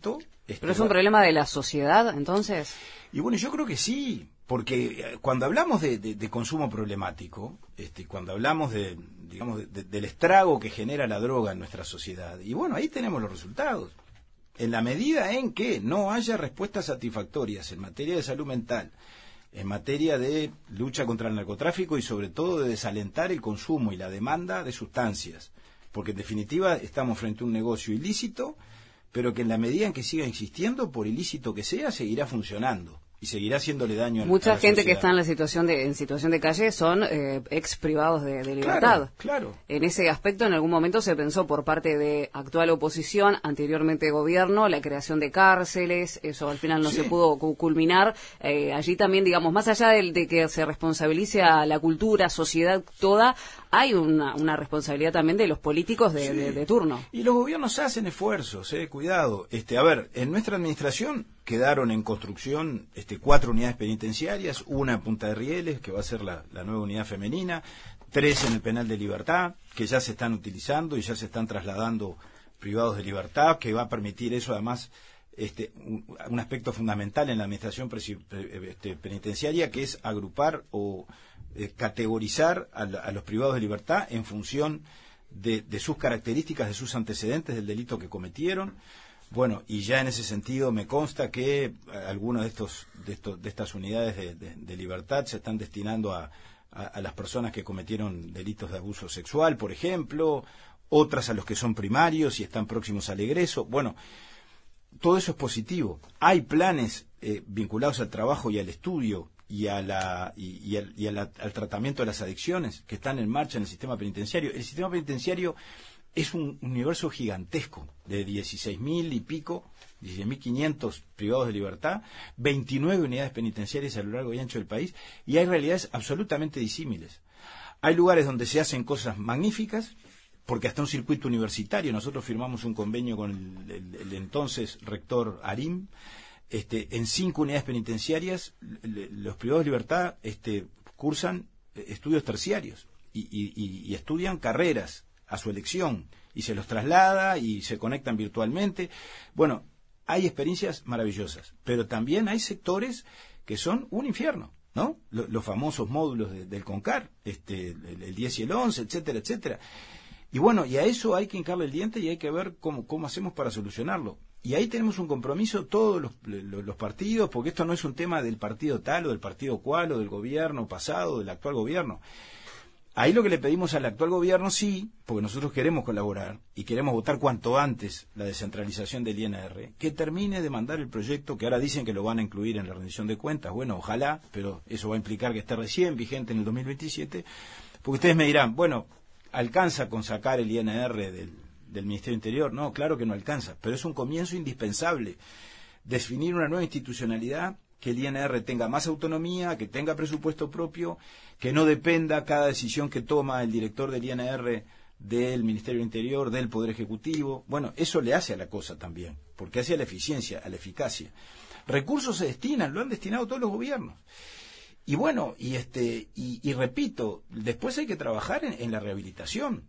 Este, ¿Pero es un problema de la sociedad, entonces? Y bueno, yo creo que sí, porque cuando hablamos de, de, de consumo problemático, este, cuando hablamos de, digamos, de, de, del estrago que genera la droga en nuestra sociedad, y bueno, ahí tenemos los resultados. En la medida en que no haya respuestas satisfactorias en materia de salud mental, en materia de lucha contra el narcotráfico y sobre todo de desalentar el consumo y la demanda de sustancias, porque en definitiva estamos frente a un negocio ilícito, pero que en la medida en que siga existiendo, por ilícito que sea, seguirá funcionando y seguirá haciéndole daño a la Mucha gente sociedad. que está en la situación de en situación de calle son eh, ex privados de, de libertad. Claro, claro. En ese aspecto, en algún momento se pensó por parte de actual oposición, anteriormente gobierno, la creación de cárceles. Eso al final no Sí. se pudo cu- culminar. Eh, allí también, digamos, más allá de, de que se responsabilice a la cultura, sociedad toda, hay una, una responsabilidad también de los políticos de, Sí. de, de turno. Y los gobiernos hacen esfuerzos, eh, cuidado. Este, a ver, en nuestra administración quedaron en construcción este, cuatro unidades penitenciarias, una en Punta de Rieles, que va a ser la, la nueva unidad femenina, tres en el Penal de Libertad, que ya se están utilizando y ya se están trasladando privados de libertad, que va a permitir eso además este, un, un aspecto fundamental en la administración presi- este, penitenciaria, que es agrupar o eh, categorizar a, la, a los privados de libertad en función de, de sus características, de sus antecedentes del delito que cometieron. Bueno, y ya en ese sentido me consta que algunas de estos, de estos, de estas unidades de, de, de libertad se están destinando a, a, a las personas que cometieron delitos de abuso sexual, por ejemplo, otras a los que son primarios y están próximos al egreso. Bueno, todo eso es positivo. Hay planes eh, vinculados al trabajo y al estudio y, a la, y, y, al, y a la, al tratamiento de las adicciones que están en marcha en el sistema penitenciario. El sistema penitenciario es un universo gigantesco de dieciséis mil y pico, dieciséis mil quinientos privados de libertad, veintinueve unidades penitenciarias a lo largo y ancho del país, y hay realidades absolutamente disímiles. Hay lugares donde se hacen cosas magníficas, porque hasta un circuito universitario, nosotros firmamos un convenio con el, el, el entonces rector Arim, este, en cinco unidades penitenciarias, le, los privados de libertad este, cursan estudios terciarios y, y, y, y estudian carreras a su elección, y se los traslada y se conectan virtualmente. Bueno, hay experiencias maravillosas, pero también hay sectores que son un infierno, ¿no? Los, los famosos módulos de, del CONCAR, este, el, el diez y el once, etcétera, etcétera. Y bueno, y a eso hay que hincarle el diente y hay que ver cómo, cómo hacemos para solucionarlo. Y ahí tenemos un compromiso todos los, los, los partidos, porque esto no es un tema del partido tal o del partido cual o del gobierno pasado o del actual gobierno. Ahí lo que le pedimos al actual gobierno, sí, porque nosotros queremos colaborar y queremos votar cuanto antes la descentralización del I N R, que termine de mandar el proyecto, que ahora dicen que lo van a incluir en la rendición de cuentas. Bueno, ojalá, pero eso va a implicar que esté recién vigente en el dos mil veintisiete, porque ustedes me dirán, bueno, ¿alcanza con sacar el I N R del, del Ministerio del Interior? No, claro que no alcanza, pero es un comienzo indispensable. Definir una nueva institucionalidad, que el I N R tenga más autonomía, que tenga presupuesto propio, que no dependa cada decisión que toma el director del I N R del Ministerio del Interior, del Poder Ejecutivo. Bueno, eso le hace a la cosa también, porque hace a la eficiencia, a la eficacia. Recursos se destinan, lo han destinado todos los gobiernos. Y bueno, y este y, y repito, después hay que trabajar en, en la rehabilitación.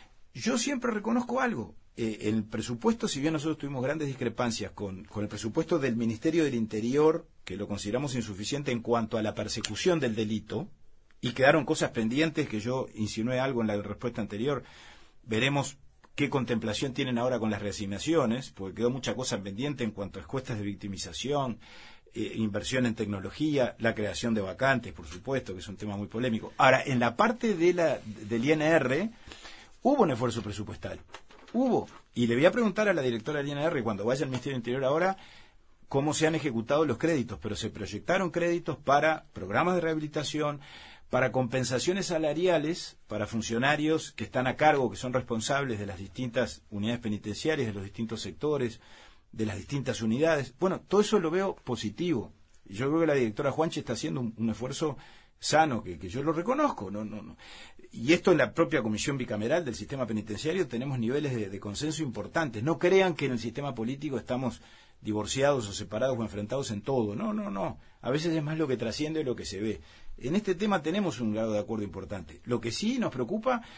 Yo siempre reconozco algo. Eh, el presupuesto, si bien nosotros tuvimos grandes discrepancias con, con el presupuesto del Ministerio del Interior, que lo consideramos insuficiente en cuanto a la persecución del delito, y quedaron cosas pendientes que yo insinué algo en la respuesta anterior, veremos qué contemplación tienen ahora con las reasignaciones, porque quedó mucha cosa pendiente en cuanto a encuestas de victimización, eh, inversión en tecnología, la creación de vacantes, por supuesto, que es un tema muy polémico. Ahora, en la parte de la, del I N R, hubo un esfuerzo presupuestal. Hubo, y le voy a preguntar a la directora del I N R cuando vaya al Ministerio del Interior ahora cómo se han ejecutado los créditos, pero se proyectaron créditos para programas de rehabilitación, para compensaciones salariales para funcionarios que están a cargo, que son responsables de las distintas unidades penitenciarias, de los distintos sectores, de las distintas unidades. Bueno, todo eso lo veo positivo. Yo creo que la directora Juanchi está haciendo un, un esfuerzo sano, que, que yo lo reconozco. No, no, no. Y esto en la propia Comisión Bicameral del Sistema Penitenciario tenemos niveles de, de consenso importantes. No crean que en el sistema político estamos divorciados o separados o enfrentados en todo. No, no, no. A veces es más lo que trasciende de lo que se ve. En este tema tenemos un grado de acuerdo importante. Lo que sí nos preocupa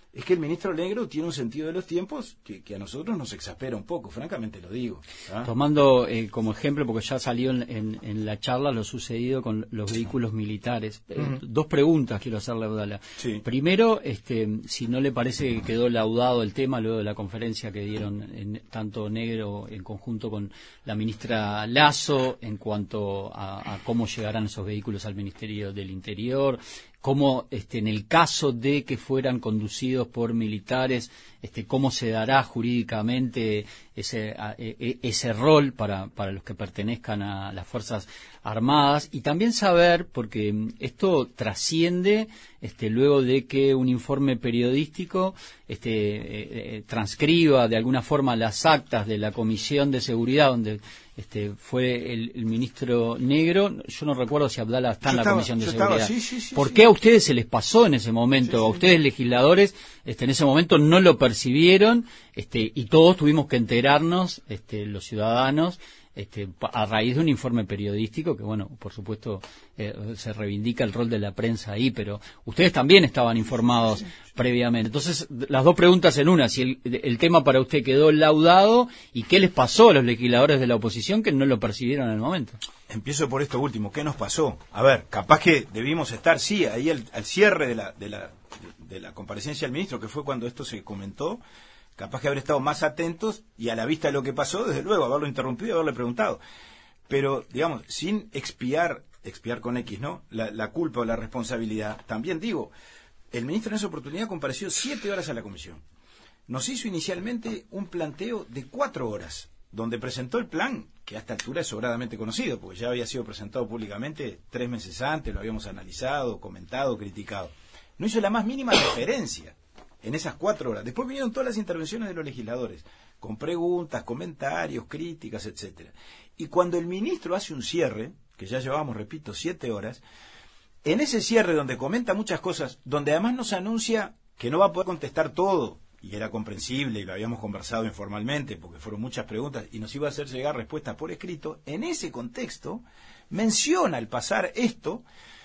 es que el ministro Negro tiene un sentido de los tiempos que, que a nosotros nos exaspera un poco, francamente lo digo. ¿Ah? Tomando eh, como ejemplo, porque ya salió en, en, en la charla lo sucedido con los vehículos militares. Eh, uh-huh. Dos preguntas quiero hacerle a Abdala. Sí. Primero, este, si no le parece que quedó laudado el tema luego de la conferencia que dieron en, tanto Negro en conjunto con la ministra Lasso en cuanto a, a cómo llegarán esos vehículos al Ministerio del Interior, cómo este, en el caso de que fueran conducidos por militares, este, cómo se dará jurídicamente ese, a, e, ese rol para, para los que pertenezcan a las Fuerzas Armadas, y también saber, porque esto trasciende este, luego de que un informe periodístico este, eh, eh, transcriba de alguna forma las actas de la Comisión de Seguridad donde este, fue el, el ministro Negro. Yo no recuerdo si Abdala está yo en la estaba, Comisión de Seguridad. Estaba, sí, sí, sí, ¿Por sí. qué a ustedes se les pasó en ese momento? Sí, sí. A ustedes legisladores este, en ese momento no lo percibieron este, y todos tuvimos que enterarnos, este, los ciudadanos, Este, a raíz de un informe periodístico que, bueno, por supuesto eh, se reivindica el rol de la prensa ahí, pero ustedes también estaban informados sí, sí. previamente. Entonces, las dos preguntas en una, si el, el tema para usted quedó laudado y qué les pasó a los legisladores de la oposición que no lo percibieron en el momento. Empiezo por esto último, ¿qué nos pasó? A ver, capaz que debimos estar, sí, ahí al, al cierre de la, de, la, de la comparecencia del ministro, que fue cuando esto se comentó, capaz que haber estado más atentos y a la vista de lo que pasó, desde luego, haberlo interrumpido y haberle preguntado. Pero, digamos, sin expiar, expiar con X, ¿no? La, la culpa o la responsabilidad. También digo, el ministro en esa oportunidad compareció siete horas a la comisión. Nos hizo inicialmente un planteo de cuatro horas, donde presentó el plan, que a esta altura es sobradamente conocido, porque ya había sido presentado públicamente tres meses antes, lo habíamos analizado, comentado, criticado. No hizo la más mínima referencia en esas cuatro horas. Después vinieron todas las intervenciones de los legisladores, con preguntas, comentarios, críticas, etcétera. Y cuando el ministro hace un cierre, que ya llevábamos, repito, siete horas, en ese cierre donde comenta muchas cosas, donde además nos anuncia que no va a poder contestar todo, y era comprensible, y lo habíamos conversado informalmente, porque fueron muchas preguntas, y nos iba a hacer llegar respuestas por escrito, en ese contexto menciona al pasar esto,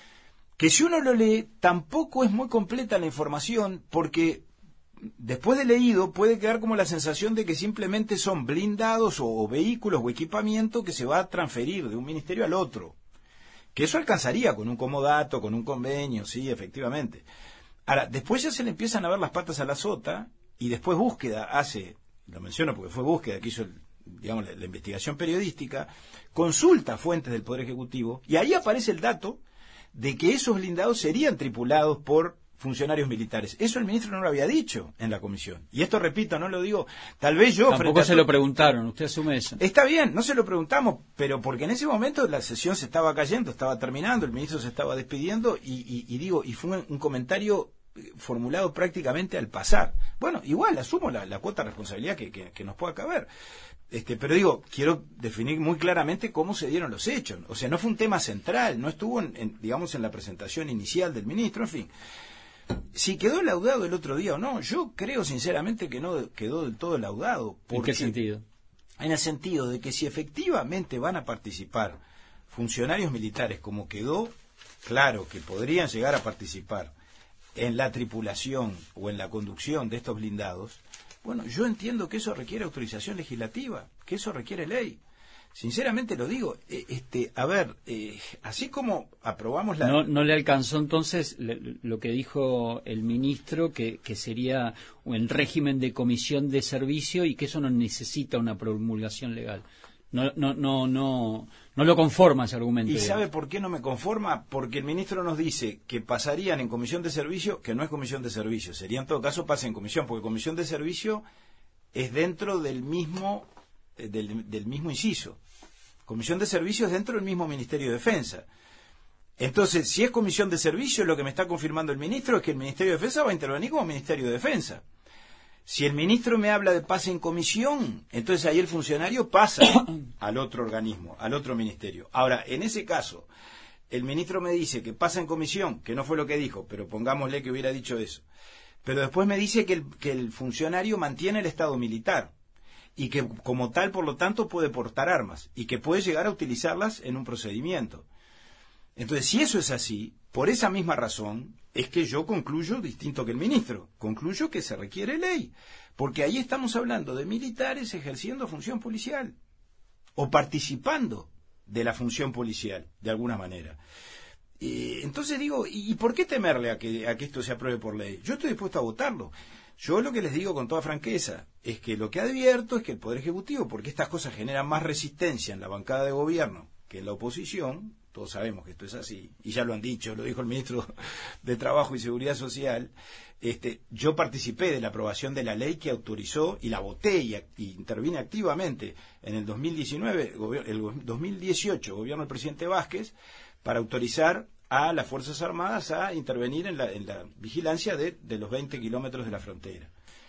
que si uno lo lee, tampoco es muy completa la información, porque después de leído puede quedar como la sensación de que simplemente son blindados o, o vehículos o equipamiento que se va a transferir de un ministerio al otro. Que eso alcanzaría con un comodato, con un convenio, sí, efectivamente. Ahora, después ya se le empiezan a ver las patas a la sota, y después búsqueda hace, lo menciono porque fue búsqueda que hizo el, digamos, la, la investigación periodística, consulta fuentes del Poder Ejecutivo, y ahí aparece el dato de que esos blindados serían tripulados por funcionarios militares. Eso el ministro no lo había dicho en la comisión. Y esto, repito, no lo digo, tal vez yo... Tampoco se lo preguntaron, usted asume eso. Está bien, no se lo preguntamos, pero porque en ese momento la sesión se estaba cayendo, estaba terminando, el ministro se estaba despidiendo, y, y, y digo, y fue un, un comentario formulado prácticamente al pasar. Bueno, igual asumo la, la cuota de responsabilidad que, que, que nos pueda caber. Este, pero digo, quiero definir muy claramente cómo se dieron los hechos. O sea, no fue un tema central, no estuvo, en, en, digamos, en la presentación inicial del ministro, en fin. Si quedó laudado el otro día o no, yo creo sinceramente que no quedó del todo laudado. ¿En qué sentido? En el sentido de que si efectivamente van a participar funcionarios militares, como quedó claro que podrían llegar a participar en la tripulación o en la conducción de estos blindados, bueno, yo entiendo que eso requiere autorización legislativa, que eso requiere ley. Sinceramente lo digo, eh, este, a ver, eh, así como aprobamos la... No, no le alcanzó entonces le, lo que dijo el ministro, que, que sería el régimen de comisión de servicio y que eso no necesita una promulgación legal. No, no, no, no, no lo conforma ese argumento. ¿Y sabe por qué no me conforma? Porque el ministro nos dice que pasarían en comisión de servicio, que no es comisión de servicio, sería en todo caso pase en comisión, porque comisión de servicio es dentro del mismo, eh, del, del mismo inciso. Comisión de servicio es dentro del mismo Ministerio de Defensa. Entonces, si es comisión de servicio, lo que me está confirmando el ministro es que el Ministerio de Defensa va a intervenir como Ministerio de Defensa. Si el ministro me habla de pase en comisión, entonces ahí el funcionario pasa al otro organismo, al otro ministerio. Ahora, en ese caso, el ministro me dice que pasa en comisión, que no fue lo que dijo, pero pongámosle que hubiera dicho eso. Pero después me dice que el, que el funcionario mantiene el estado militar y que como tal, por lo tanto, puede portar armas y que puede llegar a utilizarlas en un procedimiento. Entonces, si eso es así, Por esa misma razón es que yo concluyo distinto que el ministro. Concluyo que se requiere ley, porque ahí estamos hablando de militares ejerciendo función policial o participando de la función policial, de alguna manera. Eh, entonces digo, ¿y, ¿y por qué temerle a que, a que esto se apruebe por ley? Yo estoy dispuesto a votarlo. Yo lo que les digo con toda franqueza es que lo que advierto es que el Poder Ejecutivo, porque estas cosas generan más resistencia en la bancada de gobierno que en la oposición, todos sabemos que esto es así, y ya lo han dicho, lo dijo el ministro de Trabajo y Seguridad Social, este, yo participé de la aprobación de la ley que autorizó, y la voté y, y intervine activamente en el dos mil diecinueve, el dos mil dieciocho, gobierno del presidente Vázquez, para autorizar a las Fuerzas Armadas a intervenir en la, en la vigilancia de, de los veinte kilómetros de la frontera.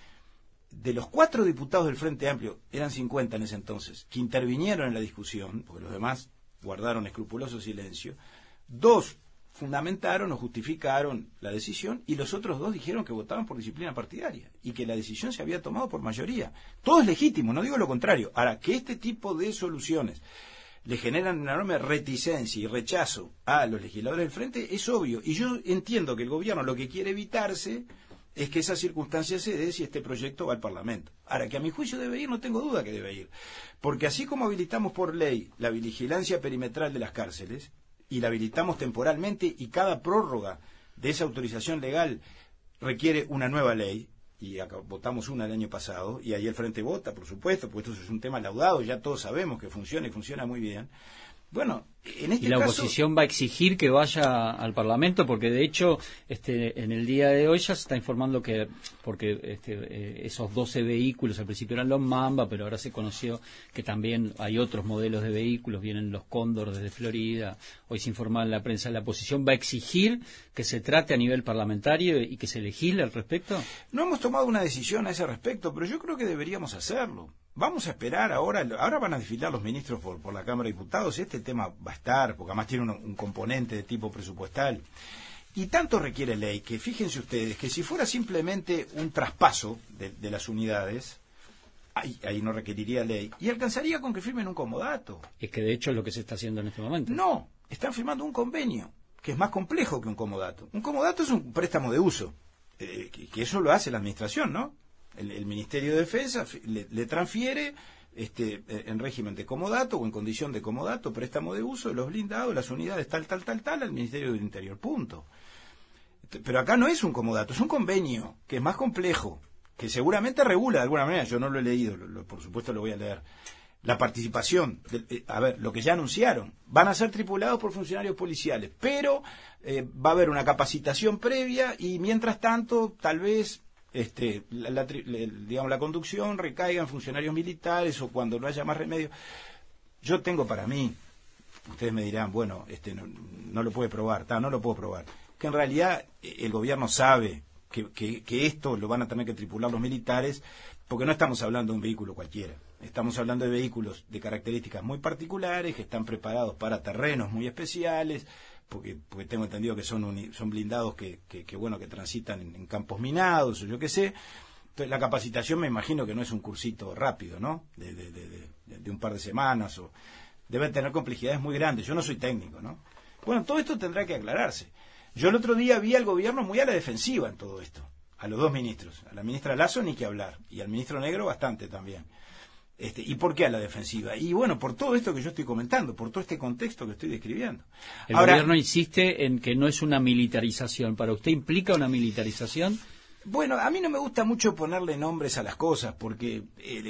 De los cuatro diputados del Frente Amplio, eran cincuenta en ese entonces, que intervinieron en la discusión, porque los demás guardaron escrupuloso silencio, dos fundamentaron o justificaron la decisión y los otros dos dijeron que votaban por disciplina partidaria y que la decisión se había tomado por mayoría. Todo es legítimo, no digo lo contrario. Ahora, que este tipo de soluciones le generan una enorme reticencia y rechazo a los legisladores del Frente es obvio. Y yo entiendo que el gobierno lo que quiere evitarse es que esa circunstancia se dé si este proyecto va al Parlamento. Ahora, que a mi juicio debe ir, no tengo duda que debe ir. Porque así como habilitamos por ley la vigilancia perimetral de las cárceles, y la habilitamos temporalmente, y cada prórroga de esa autorización legal requiere una nueva ley, y acá votamos una el año pasado, y ahí el Frente vota, por supuesto, porque esto es un tema laudado, ya todos sabemos que funciona y funciona muy bien. Bueno, en este y la caso, oposición va a exigir que vaya al Parlamento, porque de hecho este en el día de hoy ya se está informando que, porque este, eh, esos doce vehículos al principio eran los Mamba, pero ahora se conoció que también hay otros modelos de vehículos, vienen los Cóndor desde Florida, hoy se informa en la prensa, la oposición va a exigir que se trate a nivel parlamentario y que se legisle al respecto. No hemos tomado una decisión a ese respecto, pero yo creo que deberíamos hacerlo. Vamos a esperar ahora, ahora van a desfilar los ministros por, por la Cámara de Diputados, este tema va a estar, porque además tiene un, un componente de tipo presupuestal, y tanto requiere ley, que fíjense ustedes, que si fuera simplemente un traspaso de, de las unidades, ahí, ahí no requeriría ley, y alcanzaría con que firmen un comodato. Es que de hecho es lo que se está haciendo en este momento. No, están firmando un convenio, que es más complejo que un comodato. Un comodato es un préstamo de uso, eh, que, que eso lo hace la Administración, ¿no? El, el Ministerio de Defensa le, le transfiere este, en régimen de comodato o en condición de comodato, préstamo de uso, los blindados, las unidades tal, tal, tal, tal, al Ministerio del Interior, punto. Pero acá no es un comodato, es un convenio que es más complejo, que seguramente regula de alguna manera, yo no lo he leído, lo, lo, por supuesto lo voy a leer, la participación, de, eh, a ver, lo que ya anunciaron, van a ser tripulados por funcionarios policiales, pero eh, va a haber una capacitación previa y mientras tanto, tal vez... Este, la, la, digamos, la conducción recaiga en funcionarios militares o cuando no haya más remedio. Yo tengo para mí, ustedes me dirán, bueno, este no, no lo puede probar, ta, no lo puedo probar, que en realidad el gobierno sabe que, que, que esto lo van a tener que tripular los militares, porque no estamos hablando de un vehículo cualquiera, estamos hablando de vehículos de características muy particulares, que están preparados para terrenos muy especiales, porque porque tengo entendido que son uni, son blindados que, que, que bueno que transitan en, en campos minados o yo qué sé. Entonces la capacitación me imagino que no es un cursito rápido, ¿no? De, de, de, de, de un par de semanas, o deben tener complejidades muy grandes. Yo no soy técnico, ¿no? Bueno, todo esto tendrá que aclararse. Yo el otro día vi al gobierno muy a la defensiva en todo esto, a los dos ministros, a la ministra Lasso ni que hablar, y al ministro Negro bastante también. Este, ¿Y por qué a la defensiva? Y bueno, por todo esto que yo estoy comentando, por todo este contexto que estoy describiendo. El Ahora, gobierno insiste en que no es una militarización. ¿Para usted implica una militarización? Bueno, a mí no me gusta mucho ponerle nombres a las cosas, porque eh,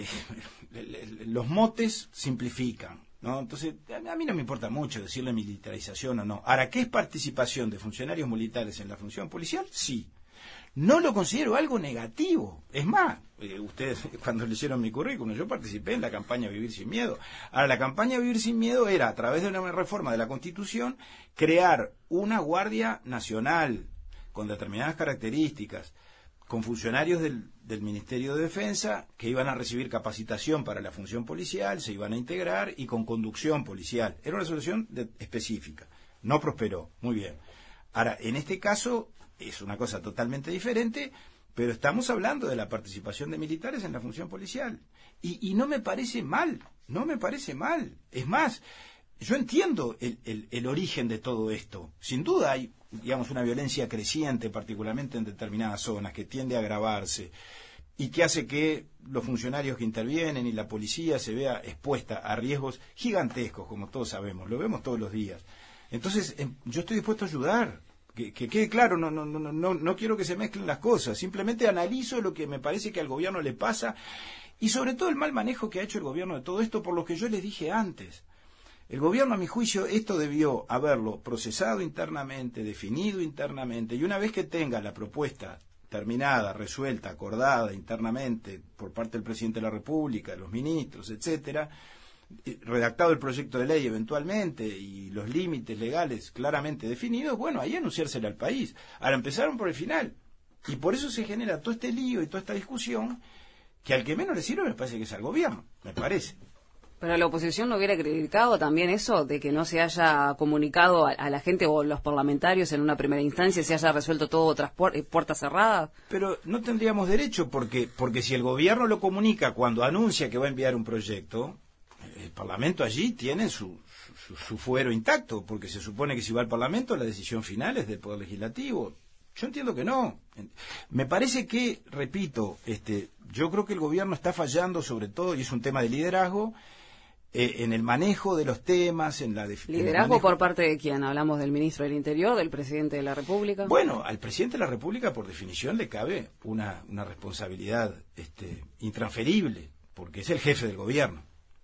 los motes simplifican, ¿no? Entonces, a mí no me importa mucho decirle militarización o no. Ahora, ¿qué es participación de funcionarios militares en la función policial? Sí. No lo considero algo negativo. Es más, eh, ustedes cuando leyeron mi currículum, yo participé en la campaña Vivir Sin Miedo. Ahora, la campaña Vivir Sin Miedo era, a través de una reforma de la Constitución, crear una Guardia Nacional con determinadas características, con funcionarios del, del Ministerio de Defensa que iban a recibir capacitación para la función policial, se iban a integrar y con conducción policial. Era una solución de, específica. No prosperó. Muy bien. Ahora, en este caso... es una cosa totalmente diferente, pero estamos hablando de la participación de militares en la función policial. Y, y no me parece mal, no me parece mal. Es más, yo entiendo el, el, el origen de todo esto. Sin duda hay digamos, una violencia creciente, particularmente en determinadas zonas, que tiende a agravarse y que hace que los funcionarios que intervienen y la policía se vea expuesta a riesgos gigantescos, como todos sabemos, lo vemos todos los días. Entonces, eh, yo estoy dispuesto a ayudar. Que, que quede claro, no, no, no, no, no quiero que se mezclen las cosas, simplemente analizo lo que me parece que al gobierno le pasa y sobre todo el mal manejo que ha hecho el gobierno de todo esto, por lo que yo les dije antes. El gobierno, a mi juicio, esto debió haberlo procesado internamente, definido internamente, y una vez que tenga la propuesta terminada, resuelta, acordada internamente por parte del presidente de la República, los ministros, etcétera, redactado el proyecto de ley eventualmente y los límites legales claramente definidos, bueno, ahí anunciárselo al país. Ahora empezaron por el final y por eso se genera todo este lío y toda esta discusión que al que menos le sirve me parece que es al gobierno, me parece. Pero la oposición no hubiera criticado también eso de que no se haya comunicado a, a la gente o los parlamentarios en una primera instancia, se haya resuelto todo tras puer- puertas cerradas. Pero no tendríamos derecho porque porque si el gobierno lo comunica cuando anuncia que va a enviar un proyecto, el Parlamento allí tiene su, su, su fuero intacto, porque se supone que si va al Parlamento la decisión final es del Poder Legislativo. Yo entiendo que no. Me parece que, repito, este, yo creo que el gobierno está fallando sobre todo, y es un tema de liderazgo, eh, en el manejo de los temas, en la definición. ¿Liderazgo manejo... por parte de quién? ¿Hablamos del ministro del Interior, del presidente de la República? Bueno, al presidente de la República, por definición, le cabe una, una responsabilidad este, intransferible, porque es el jefe del gobierno.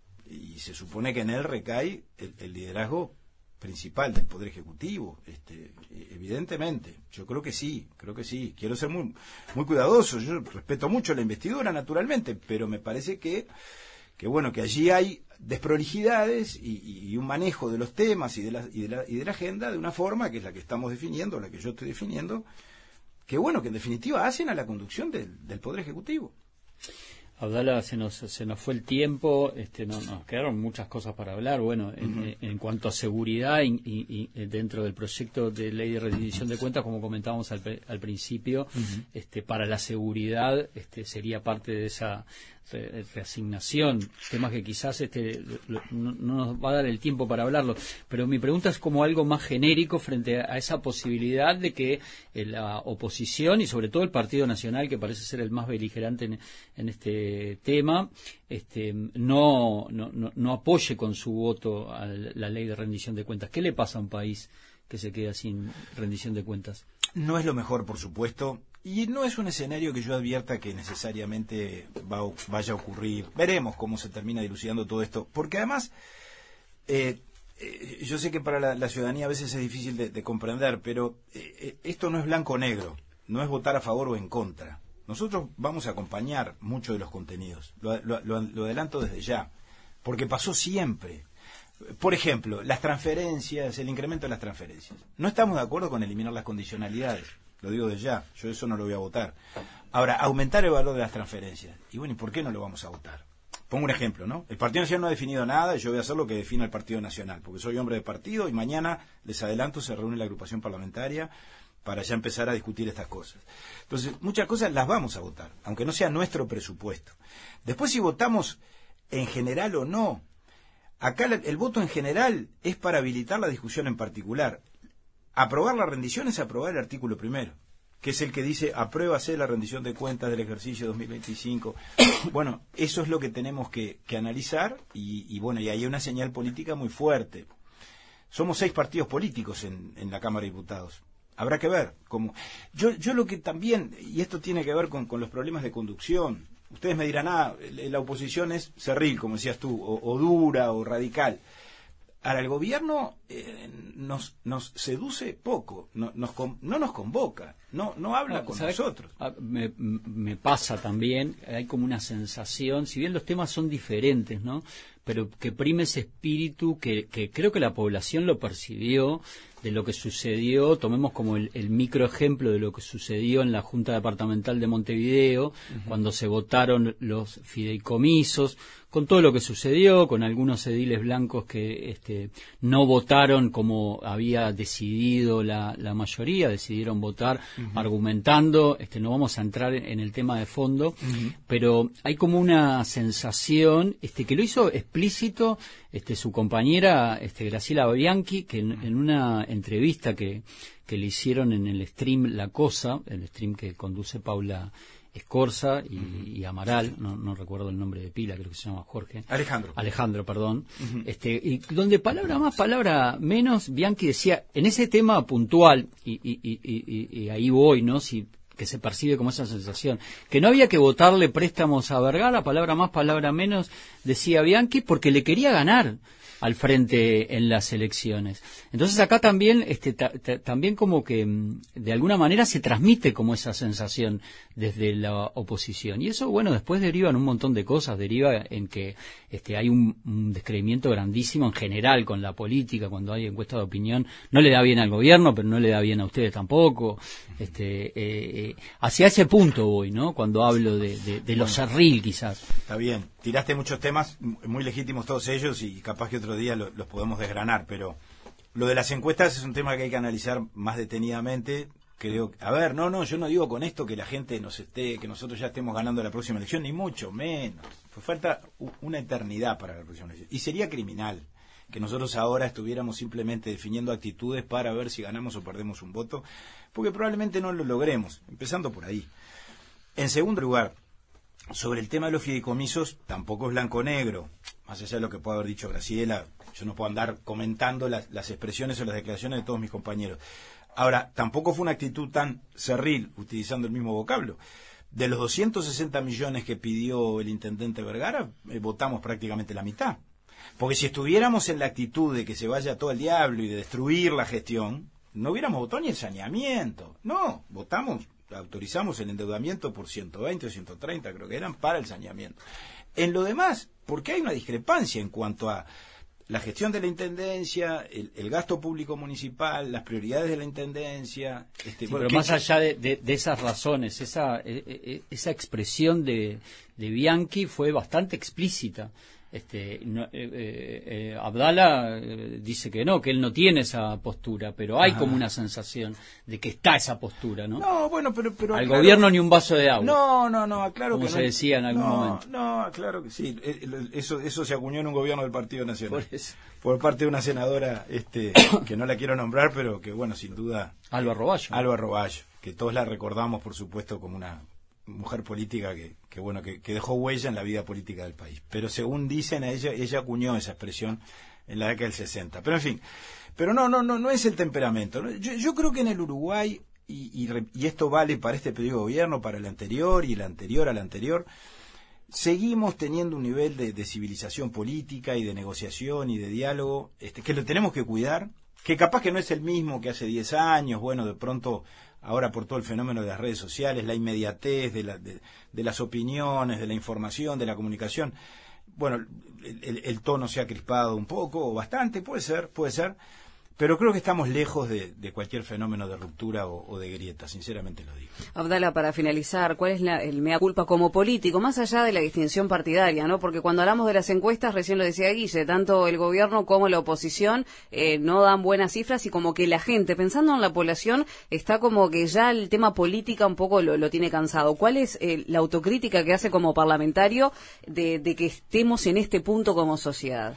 Y se supone que en él recae el, el liderazgo principal del Poder Ejecutivo, este, evidentemente. Yo creo que sí, creo que sí. Quiero ser muy, muy cuidadoso. Yo respeto mucho la investidura, naturalmente, pero me parece que, que bueno, que allí hay desprolijidades y, y un manejo de los temas y de, la, y, de la, y de la agenda de una forma que es la que estamos definiendo, la que yo estoy definiendo, que bueno, que en definitiva hacen a la conducción del, del Poder Ejecutivo. Abdala, se nos se nos fue el tiempo, este, no, nos quedaron muchas cosas para hablar. Bueno, en, uh-huh. en, en cuanto a seguridad y, y, y dentro del proyecto de ley de rendición de cuentas, como comentábamos al, al principio, uh-huh. este, para la seguridad este, sería parte de esa re, reasignación, temas que quizás este, lo, no, no nos va a dar el tiempo para hablarlo, pero mi pregunta es como algo más genérico frente a esa posibilidad de que eh, la oposición y sobre todo el Partido Nacional, que parece ser el más beligerante en, en este tema, este, no, no, no, no apoye con su voto a la ley de rendición de cuentas. ¿Qué le pasa a un país que se queda sin rendición de cuentas? No es lo mejor, por supuesto, y no es un escenario que yo advierta que necesariamente va, vaya a ocurrir. Veremos cómo se termina dilucidando todo esto, porque además eh, eh, yo sé que para la, la ciudadanía a veces es difícil de, de comprender, pero eh, esto no es blanco-negro, no es votar a favor o en contra. Nosotros vamos a acompañar mucho de los contenidos, lo, lo, lo, lo adelanto desde ya, porque pasó siempre. Por ejemplo, las transferencias, el incremento de las transferencias. No estamos de acuerdo con eliminar las condicionalidades, lo digo desde ya, yo eso no lo voy a votar. Ahora, aumentar el valor de las transferencias. Y bueno, ¿y por qué no lo vamos a votar? Pongo un ejemplo, ¿no? El Partido Nacional no ha definido nada y yo voy a hacer lo que define el Partido Nacional, porque soy hombre de partido y mañana, les adelanto, se reúne la agrupación parlamentaria para ya empezar a discutir estas cosas. Entonces, muchas cosas las vamos a votar, aunque no sea nuestro presupuesto. Después, si votamos en general o no, acá el, el voto en general es para habilitar la discusión en particular. Aprobar la rendición es aprobar el artículo primero, que es el que dice, apruébase la rendición de cuentas del ejercicio dos mil veinticinco. Bueno, eso es lo que tenemos que, que analizar y, y bueno, y hay una señal política muy fuerte. Somos seis partidos políticos en, en la Cámara de Diputados. Habrá que ver cómo. Yo, yo lo que también, y esto tiene que ver con, con los problemas de conducción, ustedes me dirán, ah, la oposición es cerril, como decías tú, o, o dura, o radical. Ahora, el gobierno eh, nos, nos seduce poco, no nos, no nos convoca, no, no habla no, con nosotros. Me, me pasa también, hay como una sensación, si bien los temas son diferentes, ¿no? Pero que prime ese espíritu que, que creo que la población lo percibió de lo que sucedió. Tomemos como el, el microejemplo de lo que sucedió en la Junta Departamental de Montevideo, uh-huh. cuando se votaron los fideicomisos, con todo lo que sucedió, con algunos ediles blancos que este, no votaron como como había decidido la, la mayoría, decidieron votar uh-huh. argumentando, este, no vamos a entrar en el tema de fondo, uh-huh. pero hay como una sensación este, que lo hizo explícito este, su compañera este, Graciela Bianchi, que en, en una entrevista que, que le hicieron en el stream La Cosa, el stream que conduce Paula Escorza y, uh-huh. y Amaral, no, no recuerdo el nombre de pila, creo que se llama Jorge. Alejandro. Alejandro, perdón. Uh-huh. Este, y donde palabra más, palabra menos, Bianchi decía, en ese tema puntual, y, y, y, y, y ahí voy, ¿no? Si, que se percibe como esa sensación, que no había que votarle préstamos a Vergara, palabra más, palabra menos, decía Bianchi, porque le quería ganar al frente en las elecciones. Entonces acá también este ta, ta, también como que de alguna manera se transmite como esa sensación desde la oposición, y eso bueno después deriva en un montón de cosas, deriva en que este hay un, un descreimiento grandísimo en general con la política. Cuando hay encuesta de opinión no le da bien al gobierno, pero no le da bien a ustedes tampoco. Este eh, eh, hacia ese punto voy, ¿no? Cuando hablo de, de, de lo cerril quizás. Está bien, tiraste muchos temas muy legítimos todos ellos y capaz que otro día lo, los podemos desgranar, pero lo de las encuestas es un tema que hay que analizar más detenidamente. Creo, a ver, no, no, yo no digo con esto que la gente nos esté, que nosotros ya estemos ganando la próxima elección, ni mucho menos. Pues falta una eternidad para la próxima elección. Y sería criminal que nosotros ahora estuviéramos simplemente definiendo actitudes para ver si ganamos o perdemos un voto, porque probablemente no lo logremos, empezando por ahí. En segundo lugar, sobre el tema de los fideicomisos, tampoco es blanco-negro. Más allá de lo que pueda haber dicho Graciela, yo no puedo andar comentando las, las expresiones o las declaraciones de todos mis compañeros. Ahora, tampoco fue una actitud tan cerril, utilizando el mismo vocablo. De los doscientos sesenta millones que pidió el intendente Vergara, eh, votamos prácticamente la mitad. Porque si estuviéramos en la actitud de que se vaya todo el diablo y de destruir la gestión, no hubiéramos votado ni el saneamiento. No, votamos, autorizamos el endeudamiento por ciento veinte o ciento treinta, creo que eran, para el saneamiento. En lo demás, porque hay una discrepancia en cuanto a la gestión de la intendencia, el, el gasto público municipal, las prioridades de la intendencia. Este, sí, pero más allá de, de, de esas razones, esa, eh, esa expresión de, de Bianchi fue bastante explícita. Este, no, eh, eh, Abdala eh, dice que no, que él no tiene esa postura, pero hay Ajá. como una sensación de que está esa postura, ¿no? No, bueno, pero... pero Al aclaro, gobierno ni un vaso de agua. No, no, no, aclaro como que se no, decía en algún no, momento. No, claro que sí. Eso, eso se acuñó en un gobierno del Partido Nacional. Por, eso. por parte de una senadora este, que no la quiero nombrar, pero que, bueno, sin duda... Alba Roballo. Alba Roballo, que todos la recordamos, por supuesto, como una mujer política que, que bueno que, que dejó huella en la vida política del país, pero según dicen ella ella acuñó esa expresión en la década del sesenta, pero en fin, pero no no no no es el temperamento, ¿no? yo, yo creo que en el Uruguay y, y, y esto vale para este periodo de gobierno, para el anterior y el anterior al anterior, seguimos teniendo un nivel de, de civilización política y de negociación y de diálogo este, que lo tenemos que cuidar, que capaz que no es el mismo que hace diez años, bueno, de pronto ahora por todo el fenómeno de las redes sociales, la inmediatez de, la, de, de las opiniones, de la información, de la comunicación, bueno, el, el tono se ha crispado un poco o bastante, puede ser, puede ser, pero creo que estamos lejos de, de cualquier fenómeno de ruptura o, o de grieta, sinceramente lo digo. Abdala, para finalizar, ¿cuál es la, el mea culpa como político, más allá de la distinción partidaria, ¿no? Porque cuando hablamos de las encuestas, recién lo decía Guille, tanto el gobierno como la oposición eh, no dan buenas cifras y como que la gente, pensando en la población, está como que ya el tema política un poco lo, lo tiene cansado. ¿Cuál es eh, la autocrítica que hace como parlamentario de, de que estemos en este punto como sociedad?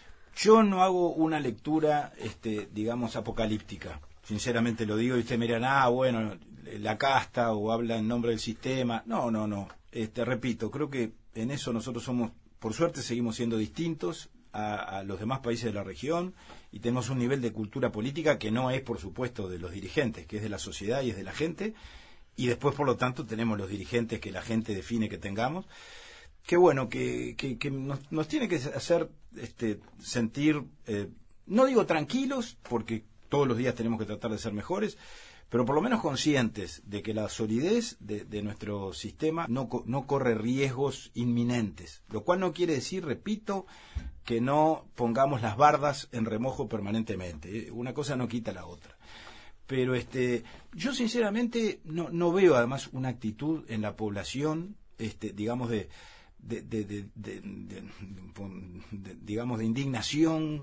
Yo no hago una lectura, este, digamos, apocalíptica. Sinceramente lo digo, y ustedes me dirán, ah, bueno, la casta o habla en nombre del sistema. No, no, no. Este, repito, creo que en eso nosotros somos, por suerte, seguimos siendo distintos a, a los demás países de la región y tenemos un nivel de cultura política que no es, por supuesto, de los dirigentes, que es de la sociedad y es de la gente. Y después, por lo tanto, tenemos los dirigentes que la gente define que tengamos. Qué bueno, que, que, que nos, nos tiene que hacer este, sentir, eh, no digo tranquilos, porque todos los días tenemos que tratar de ser mejores, pero por lo menos conscientes de que la solidez de, de nuestro sistema no, no corre riesgos inminentes, lo cual no quiere decir, repito, que no pongamos las bardas en remojo permanentemente. Una cosa no quita la otra. Pero este, yo sinceramente no, no veo además una actitud en la población, este, digamos, de... De, de, de, de, de, de, digamos, de indignación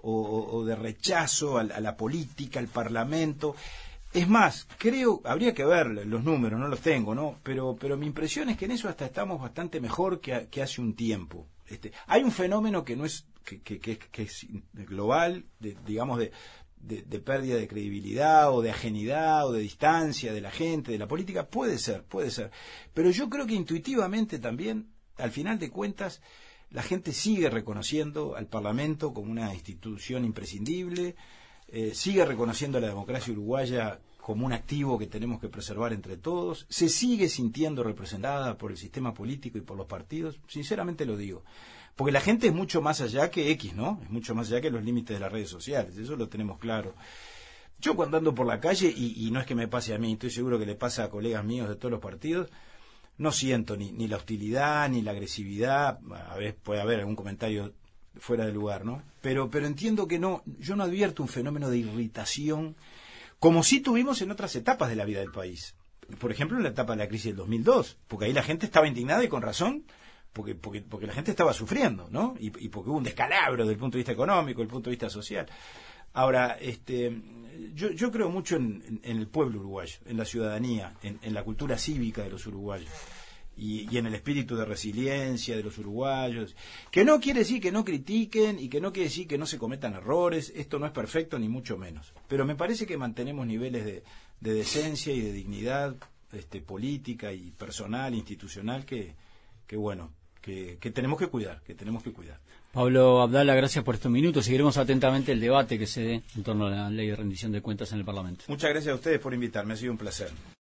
o, o, o de rechazo a, a la política, al Parlamento. Es más, creo, habría que ver los números, no los tengo, ¿no? Pero, pero mi impresión es que en eso hasta estamos bastante mejor que, que hace un tiempo. Este, hay un fenómeno que no es, que, que, que, que es global, de, digamos, de, de, de pérdida de credibilidad o de ajenidad o de distancia de la gente, de la política. Puede ser, puede ser. Pero yo creo que intuitivamente también, al final de cuentas, la gente sigue reconociendo al Parlamento como una institución imprescindible. Eh, sigue reconociendo a la democracia uruguaya como un activo que tenemos que preservar entre todos, se sigue sintiendo representada por el sistema político y por los partidos, sinceramente lo digo, porque la gente es mucho más allá que X, ¿no? Es mucho más allá que los límites de las redes sociales, eso lo tenemos claro. Yo cuando ando por la calle, y, y no es que me pase a mí, estoy seguro que le pasa a colegas míos de todos los partidos, no siento ni, ni la hostilidad, ni la agresividad, a veces puede haber algún comentario fuera de lugar, ¿no? Pero, pero entiendo que no, yo no advierto un fenómeno de irritación, como sí tuvimos en otras etapas de la vida del país. Por ejemplo, en la etapa de la crisis del dos mil dos, porque ahí la gente estaba indignada y con razón, porque, porque, porque la gente estaba sufriendo, ¿no? Y, y porque hubo un descalabro desde el punto de vista económico, desde el punto de vista social. Ahora, este, yo, yo creo mucho en, en, en el pueblo uruguayo, en la ciudadanía, en, en la cultura cívica de los uruguayos. Y, y en el espíritu de resiliencia de los uruguayos, que no quiere decir que no critiquen y que no quiere decir que no se cometan errores, esto no es perfecto ni mucho menos, pero me parece que mantenemos niveles de, de decencia y de dignidad este, política y personal, institucional, que, que bueno, que, que tenemos que cuidar, que tenemos que cuidar. Pablo Abdala, gracias por estos minutos. Seguiremos atentamente el debate que se dé en torno a la ley de rendición de cuentas en el Parlamento. Muchas gracias a ustedes por invitarme, ha sido un placer.